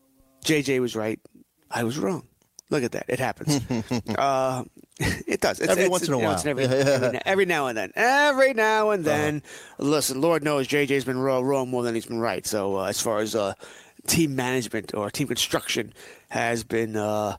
J J was right. I was wrong. Look at that. It happens. uh, it does. It's, every it's, once in a while. Know, every, every, every now and then. Every now and then. Uh-huh. Listen, Lord knows J J's been wrong, wrong more than he's been right. So uh, as far as uh, team management or team construction has been uh,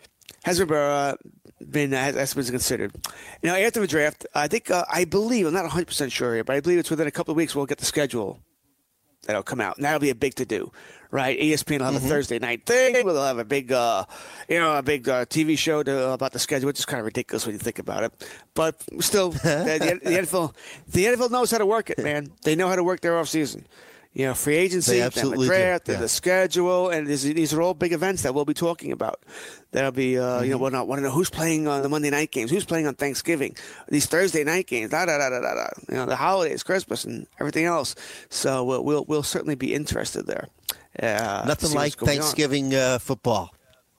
has been uh, been has, has been considered. You know, after the draft, I think uh, I believe I'm not one hundred percent sure here, but I believe it's within a couple of weeks we'll get the schedule that'll come out, and that'll be a big to do. Right, E S P N will have mm-hmm. a Thursday night thing. We'll have a big, uh, you know, a big uh, T V show to, uh, about the schedule, which is kind of ridiculous when you think about it. But still, the, the, the N F L, the N F L knows how to work it, man. They know how to work their off season. You know, free agency, then the draft, yeah. the schedule, and this, these are all big events that we'll be talking about. That'll be, uh, mm-hmm. you know, we'll not want to know who's playing on the Monday night games, who's playing on Thanksgiving, these Thursday night games, da da da da da da. You know, the holidays, Christmas, and everything else. So we'll we'll, we'll certainly be interested there. Uh, Nothing like Thanksgiving uh, football.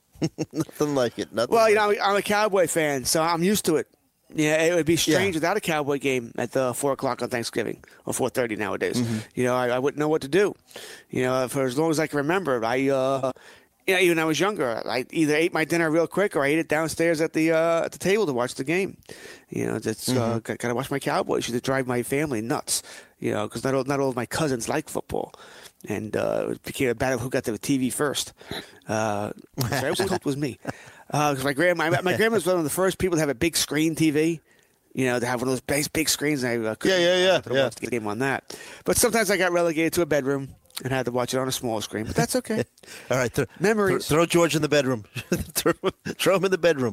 Nothing like it. Nothing well, like you know, I'm, I'm a Cowboy fan, so I'm used to it. Yeah, it would be strange yeah. without a Cowboy game at the four o'clock on Thanksgiving or four thirty nowadays. Mm-hmm. You know, I, I wouldn't know what to do. You know, for as long as I can remember, I, uh, you know, even when I was younger, I either ate my dinner real quick or I ate it downstairs at the uh, at the table to watch the game. You know, that's mm-hmm. uh, got to watch my Cowboys to drive my family nuts. You know, because not all, not all of my cousins like football. And uh, it became a battle of who got the T V first. Uh, so I was hoped it was me. Because uh, my grandma, my, my grandma was one of the first people to have a big screen T V. You know, to have one of those big, big screens. And I uh, yeah, yeah, yeah. To yeah. watch the game on that. But sometimes I got relegated to a bedroom and had to watch it on a small screen. But that's okay. All right, th- memories. Th- throw George in the bedroom. throw, throw him in the bedroom.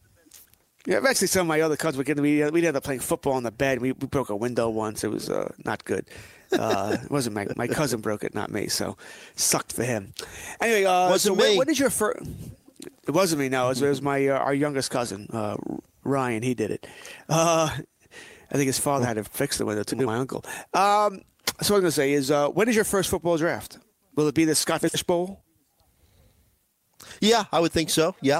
Yeah, actually, some of my other cousins, we we ended up playing football in the bed. We we broke a window once. It was uh, not good. Uh, it wasn't my my cousin broke it, not me. So sucked for him. Anyway, uh, wasn't so me. When, when is your first? It wasn't me. No, it was, it was my uh, our youngest cousin, uh, Ryan. He did it. Uh, I think his father had to fix the window too. My uncle. Um, so what I was going to say is, uh, when is your first football draft? Will it be the Scottish Bowl? Yeah, I would think so. Yeah.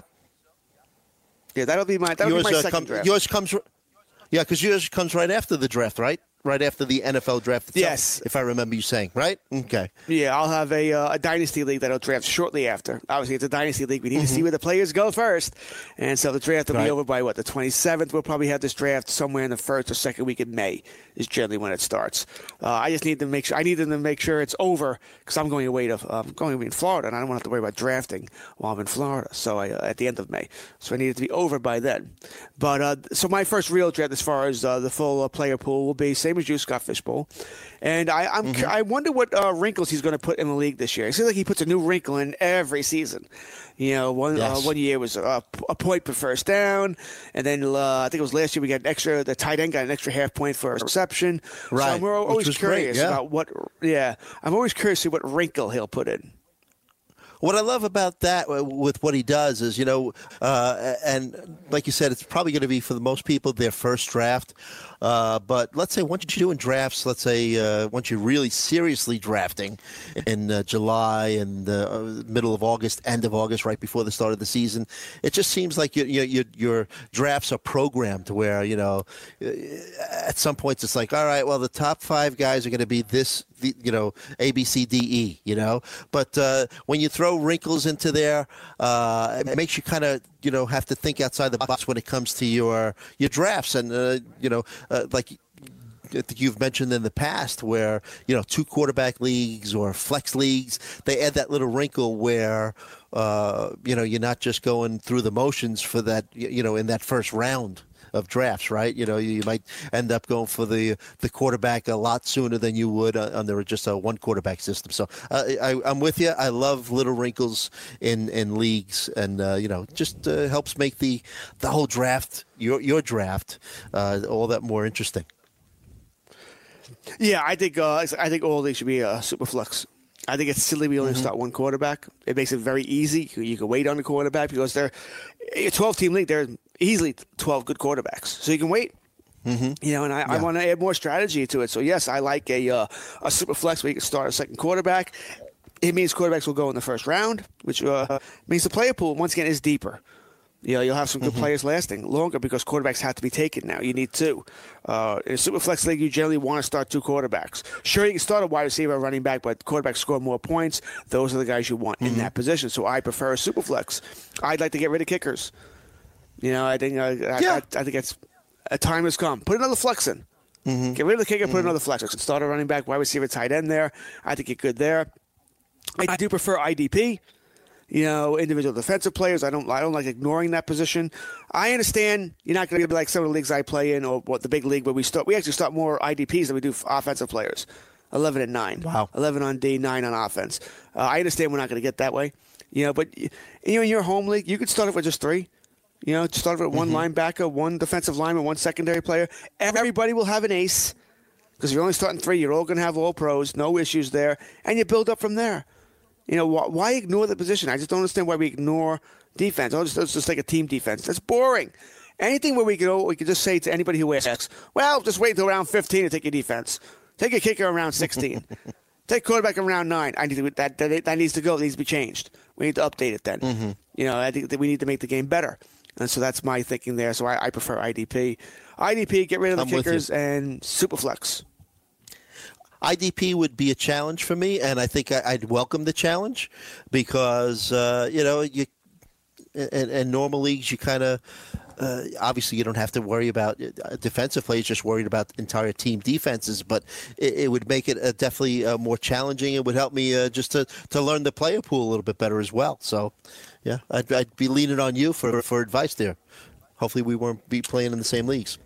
Yeah, that'll be my that'll yours, be my uh, second come, draft. Yours comes, yeah, because yours comes right after the draft, right? Right after the N F L draft itself, yes. if I remember you saying, right? Okay. Yeah, I'll have a uh, a dynasty league that'll draft shortly after. Obviously, it's a dynasty league. We need mm-hmm. to see where the players go first. And so the draft will right. be over by, what, the twenty-seventh? We'll probably have this draft somewhere in the first or second week in May is generally when it starts. Uh, I just need to make sure – I need them to make sure it's over because I'm going away to uh, – I'm going away in Florida, and I don't want to have to worry about drafting while I'm in Florida so I, uh, at the end of May. So I need it to be over by then. But uh, so my first real draft as far as uh, the full uh, player pool will be same as you, Scott Fishbowl. And I I'm, mm-hmm. I wonder what uh, wrinkles he's going to put in the league this year. It seems like he puts a new wrinkle in every season. You know, one yes. uh, one year was a, a point per first down, and then uh, I think it was last year we got an extra. The tight end got an extra half point for a reception. Right, so we're always curious great, yeah. about what. Yeah, I'm always curious to see what wrinkle he'll put in. What I love about that with what he does is, you know, uh, and like you said, it's probably going to be for the most people their first draft. Uh, but let's say once you're doing drafts, let's say uh, once you're really seriously drafting in uh, July and the uh, middle of August, end of August, right before the start of the season, it just seems like your your your drafts are programmed to where, you know, at some points it's like, all right, well, the top five guys are going to be this, the, you know, A, B, C, D, E, you know. But uh, when you throw wrinkles into there, uh, it makes you kind of, you know, have to think outside the box when it comes to your your drafts. And, uh, you know, uh, like I think you've mentioned in the past where, you know, two quarterback leagues or flex leagues, they add that little wrinkle where, uh, you know, you're not just going through the motions for that, you know, in that first round of drafts, right? You know, you might end up going for the the quarterback a lot sooner than you would under just a one quarterback system. So uh, I, I'm with you. I love little wrinkles in, in leagues, and uh, you know, just uh, helps make the the whole draft, your your draft, uh, all that more interesting. Yeah, I think uh, I think all these should be uh, super flex. I think it's silly we only mm-hmm. start one quarterback. It makes it very easy. You can wait on the quarterback because they're a twelve-team league. There are easily twelve good quarterbacks, so you can wait. Mm-hmm. You know, and I, yeah. I want to add more strategy to it. So yes, I like a uh, a super flex where you can start a second quarterback. It means quarterbacks will go in the first round, which uh, means the player pool once again is deeper. You know, you'll have some good mm-hmm. players lasting longer because quarterbacks have to be taken now. You need two. Uh, in a super flex league, you generally want to start two quarterbacks. Sure, you can start a wide receiver, running back, but quarterbacks score more points. Those are the guys you want mm-hmm. in that position. So I prefer a super flex. I'd like to get rid of kickers. You know, I think uh, yeah. I, I, I think it's a time has come. Put another flex in. Mm-hmm. Get rid of the kicker, mm-hmm. put another flex. Start a running back, wide receiver, tight end there. I think you're good there. I do prefer I D P. You know, individual defensive players. I don't I don't like ignoring that position. I understand you're not going to be like some of the leagues I play in or what the big league where we start. We actually start more I D Ps than we do offensive players. eleven and nine. Wow. eleven on D, nine on offense. Uh, I understand we're not going to get that way. You know, but you know, in your home league, you could start off with just three. You know, start off with one mm-hmm. linebacker, one defensive lineman, one secondary player. Everybody will have an ace because you're only starting three. You're all going to have all pros, no issues there, and you build up from there. You know, why, why ignore the position? I just don't understand why we ignore defense. Oh, just, let's just take a team defense. That's boring. Anything where we could, we could just say to anybody who asks, well, just wait until round fifteen to take your defense. Take a kicker around sixteen. Take quarterback around nine. I need to, that, that that needs to go. It needs to be changed. We need to update it then. Mm-hmm. You know, I think that we need to make the game better. And so that's my thinking there. So I, I prefer I D P. I D P, get rid of the I'm kickers and super flex. I D P would be a challenge for me, and I think I'd welcome the challenge because, uh, you know, you in, in normal leagues, you kind of uh, obviously you don't have to worry about defensive plays, just worried about entire team defenses, but it, it would make it uh, definitely uh, more challenging. It would help me uh, just to, to learn the player pool a little bit better as well. So, yeah, I'd, I'd be leaning on you for, for advice there. Hopefully we won't be playing in the same leagues.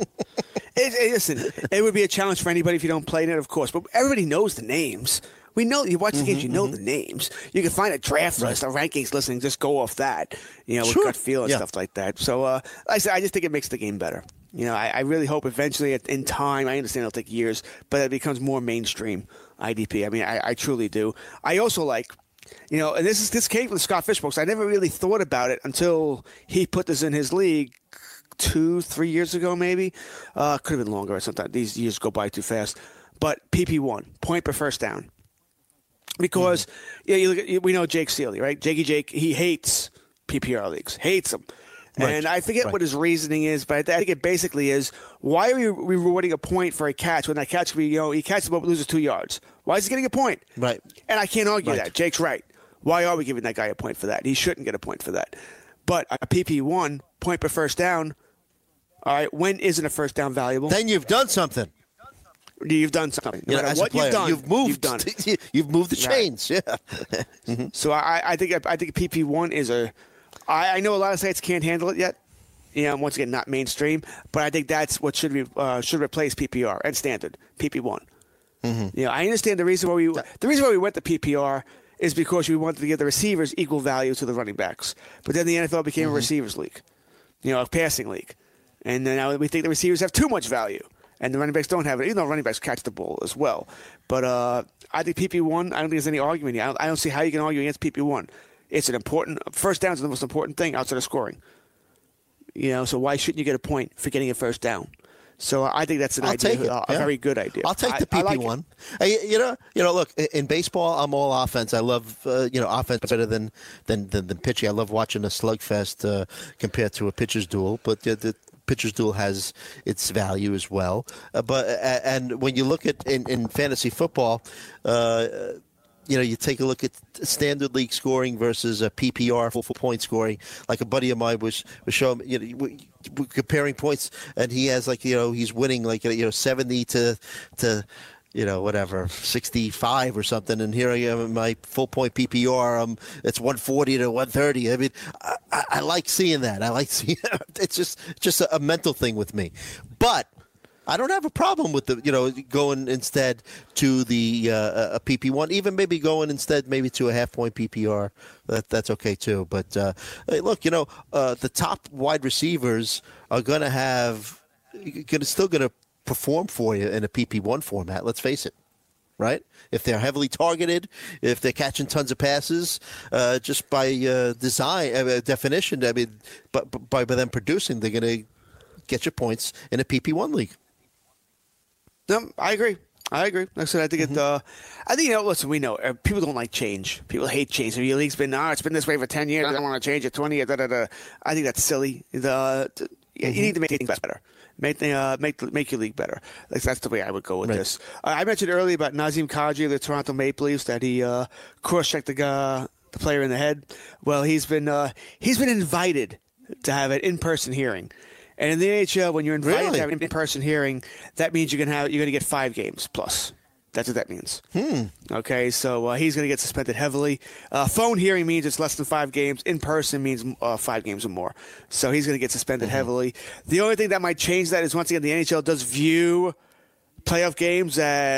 it, it, listen, it would be a challenge for anybody if you don't play in it, of course. But everybody knows the names. We know you watch the games, you know mm-hmm. the names. You can find a draft right. list, a rankings list, and just go off that. You know, sure. with gut feel and yeah. stuff like that. So, uh, like I said, I just think it makes the game better. You know, I, I really hope eventually, in time, I understand it'll take years, but it becomes more mainstream I D P. I mean, I, I truly do. I also like. You know, and this is this came from Scott Fishbowl. I never really thought about it until he put this in his league two, three years ago, maybe. Uh, could have been longer. Sometimes these years go by too fast. But P P one, point per first down, because mm-hmm. yeah, you look at, we know Jake Seeley, right? Jakey Jake, he hates P P R leagues, hates them. Right. And I forget right. what his reasoning is, but I think it basically is, why are we rewarding a point for a catch when that catch, you know, he catches the ball but loses two yards? Why is he getting a point? Right. And I can't argue right. that. Jake's right. Why are we giving that guy a point for that? He shouldn't get a point for that. But a P P one, point per first down, all right, when isn't a first down valuable? Then you've done something. You've done something. No yeah, matter as what a player, you've done, you've moved. You've done it. You've moved the right. chains. Yeah. mm-hmm. So I, I think I think P P one is a. I, I know a lot of sites can't handle it yet. You know, once again, not mainstream, but I think that's what should be uh, should replace P P R and standard P P one. Mm-hmm. You know, I understand the reason why we the reason why we went to P P R is because we wanted to give the receivers equal value to the running backs. But then the N F L became mm-hmm. a receivers league, you know, a passing league, and then now we think the receivers have too much value, and the running backs don't have it. Even though running backs catch the ball as well, but uh, I think P P one. I don't think there's any argument here. I don't, I don't see how you can argue against P P one. It's an important first down is the most important thing outside of scoring. You know, so why shouldn't you get a point for getting a first down? So I think that's an I'll idea, take it. a, Yeah. a very good idea. I'll take the P P I, I one. like Hey, you know, you know. Look, in baseball, I'm all offense. I love, uh, you know, offense better than than than, than pitching. I love watching a slugfest uh, compared to a pitcher's duel. But the, the pitcher's duel has its value as well. Uh, but uh, and when you look at in, in fantasy football. Uh, You know, you take a look at standard league scoring versus a P P R full point scoring. Like a buddy of mine was was showing, you know, we're comparing points, and he has like, you know, he's winning like, you know, seventy to to, you know, whatever, sixty-five or something. And here I am in my full point P P R. Um, it's one forty to one thirty. I mean, I, I, I like seeing that. I like seeing it's just just a, a mental thing with me, but. I don't have a problem with the, you know, going instead to the uh, a P P one, even maybe going instead maybe to a half point P P R. That that's okay too. But uh, hey, look, you know, uh, the top wide receivers are going to have, going to still going to perform for you in a P P one format. Let's face it. right? If they're heavily targeted, if they're catching tons of passes, uh, just by uh, design, uh, definition, I mean, but, but by them producing, they're going to get you points in a P P one league. No, I agree. I agree. Like I said, I think mm-hmm. it. Uh, I think you know. Listen, we know uh, people don't like change. People hate change. The league's been, ah, oh, it's been this way for ten years. I don't want to change it. Twenty years. Da, da, da. I think that's silly. The, the mm-hmm. You need to make things better. Make the, uh, make make your league better. Like, that's the way I would go with right. this. Uh, I mentioned earlier about Nazem Kadri of the Toronto Maple Leafs that he uh, cross-checked the guy, the player in the head. Well, he's been uh, he's been invited to have an in-person hearing. And in the N H L, when you're invited really? to have an in-person hearing, that means you're gonna have you're gonna get five games plus. That's what that means. Hmm. Okay, so uh, he's going to get suspended heavily. Uh, phone hearing means it's less than five games. In person means uh, five games or more. So he's going to get suspended mm-hmm. heavily. The only thing that might change that is, once again, the N H L does view playoff games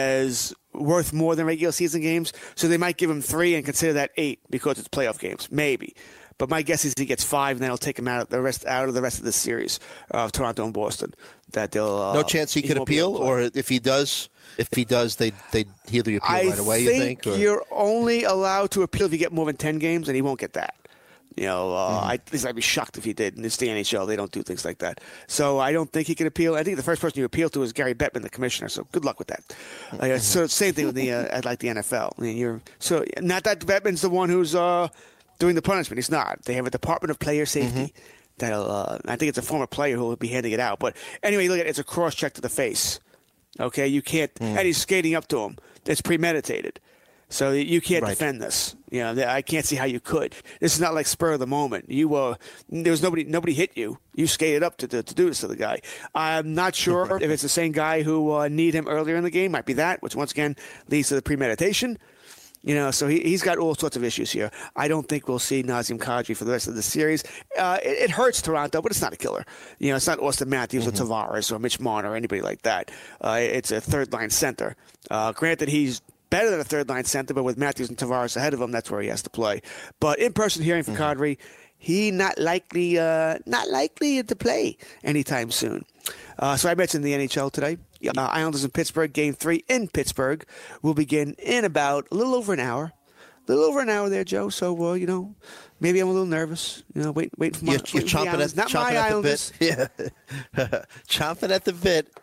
as worth more than regular season games. So they might give him three and consider that eight because it's playoff games. Maybe. But my guess is he gets five, and then they'll take him out of the rest out of the rest of the series of Toronto and Boston. That they'll uh, no chance he, he could appeal, or if he does, if he does, they they hear the appeal I right away. You think? I think you're only allowed to appeal if you get more than ten games, and he won't get that. You know, uh, mm-hmm. I, at least I'd be shocked if he did. And it's the N H L; they don't do things like that. So I don't think he can appeal. I think the first person you appeal to is Gary Bettman, the commissioner. So good luck with that. Mm-hmm. Uh, so same thing with the uh, like the N F L. I mean, you're so not that Bettman's the one who's. Uh, doing the punishment. He's not. They have a Department of Player Safety. Mm-hmm. That'll. Uh, I think it's a former player who will be handing it out. But anyway, look at it. It's a cross check to the face. Okay, you can't. Mm. And he's skating up to him. It's premeditated. So you can't right. defend this. You know, I can't see how you could. This is not like spur of the moment. You uh, there was nobody. Nobody hit you. You skated up to to, to do this to the guy. I'm not sure if it's the same guy who uh, kneed him earlier in the game. Might be that, which once again leads to the premeditation. You know, so he, he's got all sorts of issues here. I don't think we'll see Nazem Kadri for the rest of the series. Uh, it, it hurts Toronto, but it's not a killer. You know, it's not Austin Matthews mm-hmm. or Tavares or Mitch Marner or anybody like that. Uh, it's a third-line center. Uh, granted, he's better than a third-line center, but with Matthews and Tavares ahead of him, that's where he has to play. But in-person hearing for mm-hmm. Kadri, he not likely, uh, not likely to play anytime soon. Uh, so I mentioned the N H L today. Uh, Islanders in Pittsburgh, Game three in Pittsburgh will begin in about a little over an hour. A little over an hour there, Joe. So, uh, you know, maybe I'm a little nervous. You know, wait, wait for my, you're, you're wait chomping for at, Not chomping my at Islanders. the bit. Yeah, chomping at the bit.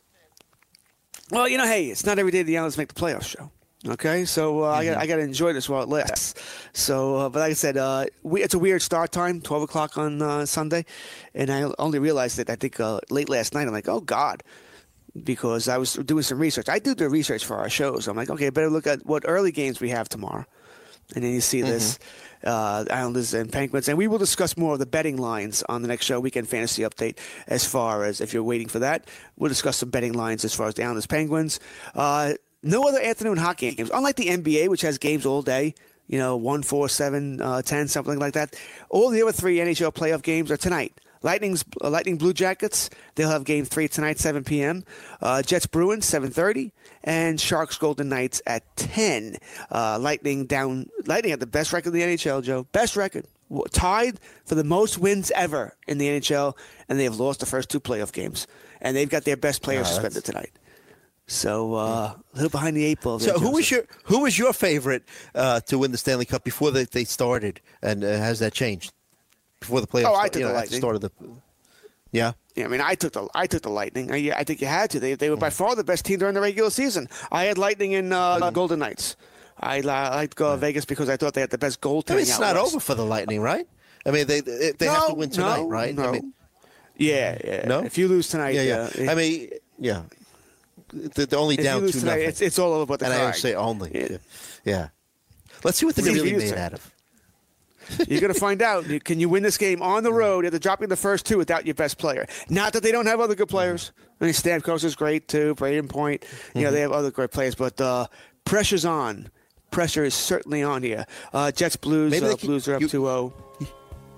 Well, you know, hey, it's not every day the Islanders make the playoffs, Joe. Okay, so uh, mm-hmm. I got I got to enjoy this while it lasts. So, uh, but like I said, uh, we, it's a weird start time, twelve o'clock on uh, Sunday, and I only realized it I think uh, late last night. I'm like, oh God, because I was doing some research. I do the research for our shows. I'm like, okay, I better look at what early games we have tomorrow, and then you see mm-hmm. this uh, Islanders and Penguins, and we will discuss more of the betting lines on the next show, Weekend Fantasy Update. As far as if you're waiting for that, we'll discuss some betting lines as far as the Islanders Penguins. Uh, No other afternoon hockey games. Unlike the N B A, which has games all day, you know, one, four, seven, uh, ten, something like that. All the other three N H L playoff games are tonight. Lightning's uh, Lightning Blue Jackets, they'll have game three tonight, seven p.m. Uh, Jets Bruins, seven thirty. And Sharks Golden Knights at ten. Uh, Lightning down. Lightning had the best record in the N H L, Joe. Best record. Tied for the most wins ever in the N H L. And they've lost the first two playoff games. And they've got their best player no, suspended tonight. So uh, a little behind the eight ball. So who was your who was your favorite uh, to win the Stanley Cup before they, they started, and uh, has that changed before the playoffs? Oh, I took you the know, Lightning. Started the, yeah. Yeah, I mean, I took the I took the Lightning. I, I think you had to. They they were by far the best team during the regular season. I had Lightning in uh, Golden Knights. I uh, liked go Vegas because I thought they had the best goaltending. I mean, it's not west. over for the Lightning, right? I mean, they they, they no, have to win tonight, no, right? No. I mean, yeah, yeah. No, if you lose tonight, yeah, yeah. Uh, I mean, yeah. They're only down two tonight, nothing. It's, it's all over but the And cry. I don't say only. Yeah. Yeah. yeah. Let's see what they're really made out of. You're going to find out. Can you win this game on the road after dropping the first two without your best player? Not that they don't have other good players. I mean, Stamkos is great, too. Braden Point. You mm-hmm. know, they have other great players. But uh, pressure's on. Pressure is certainly on here. Uh, Jets, Blues. Uh, can, Blues are up two oh.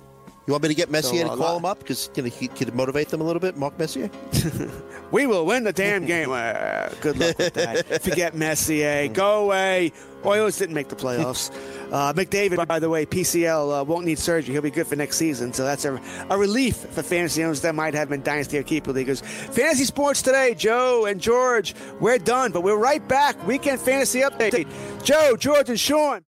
You want me to get Messier So, to call uh, him up because he could motivate them a little bit, Mark Messier? We will win the damn game. Uh, good luck with that. Forget Messier. Go away. Oilers didn't make the playoffs. Uh, McDavid, by the way, P C L, uh, won't need surgery. He'll be good for next season. So that's a, a relief for fantasy owners that might have been Dynasty or Keeper Leaguers. Fantasy Sports today, Joe and George, we're done. But we're right back. Weekend Fantasy Update. Joe, George, and Sean.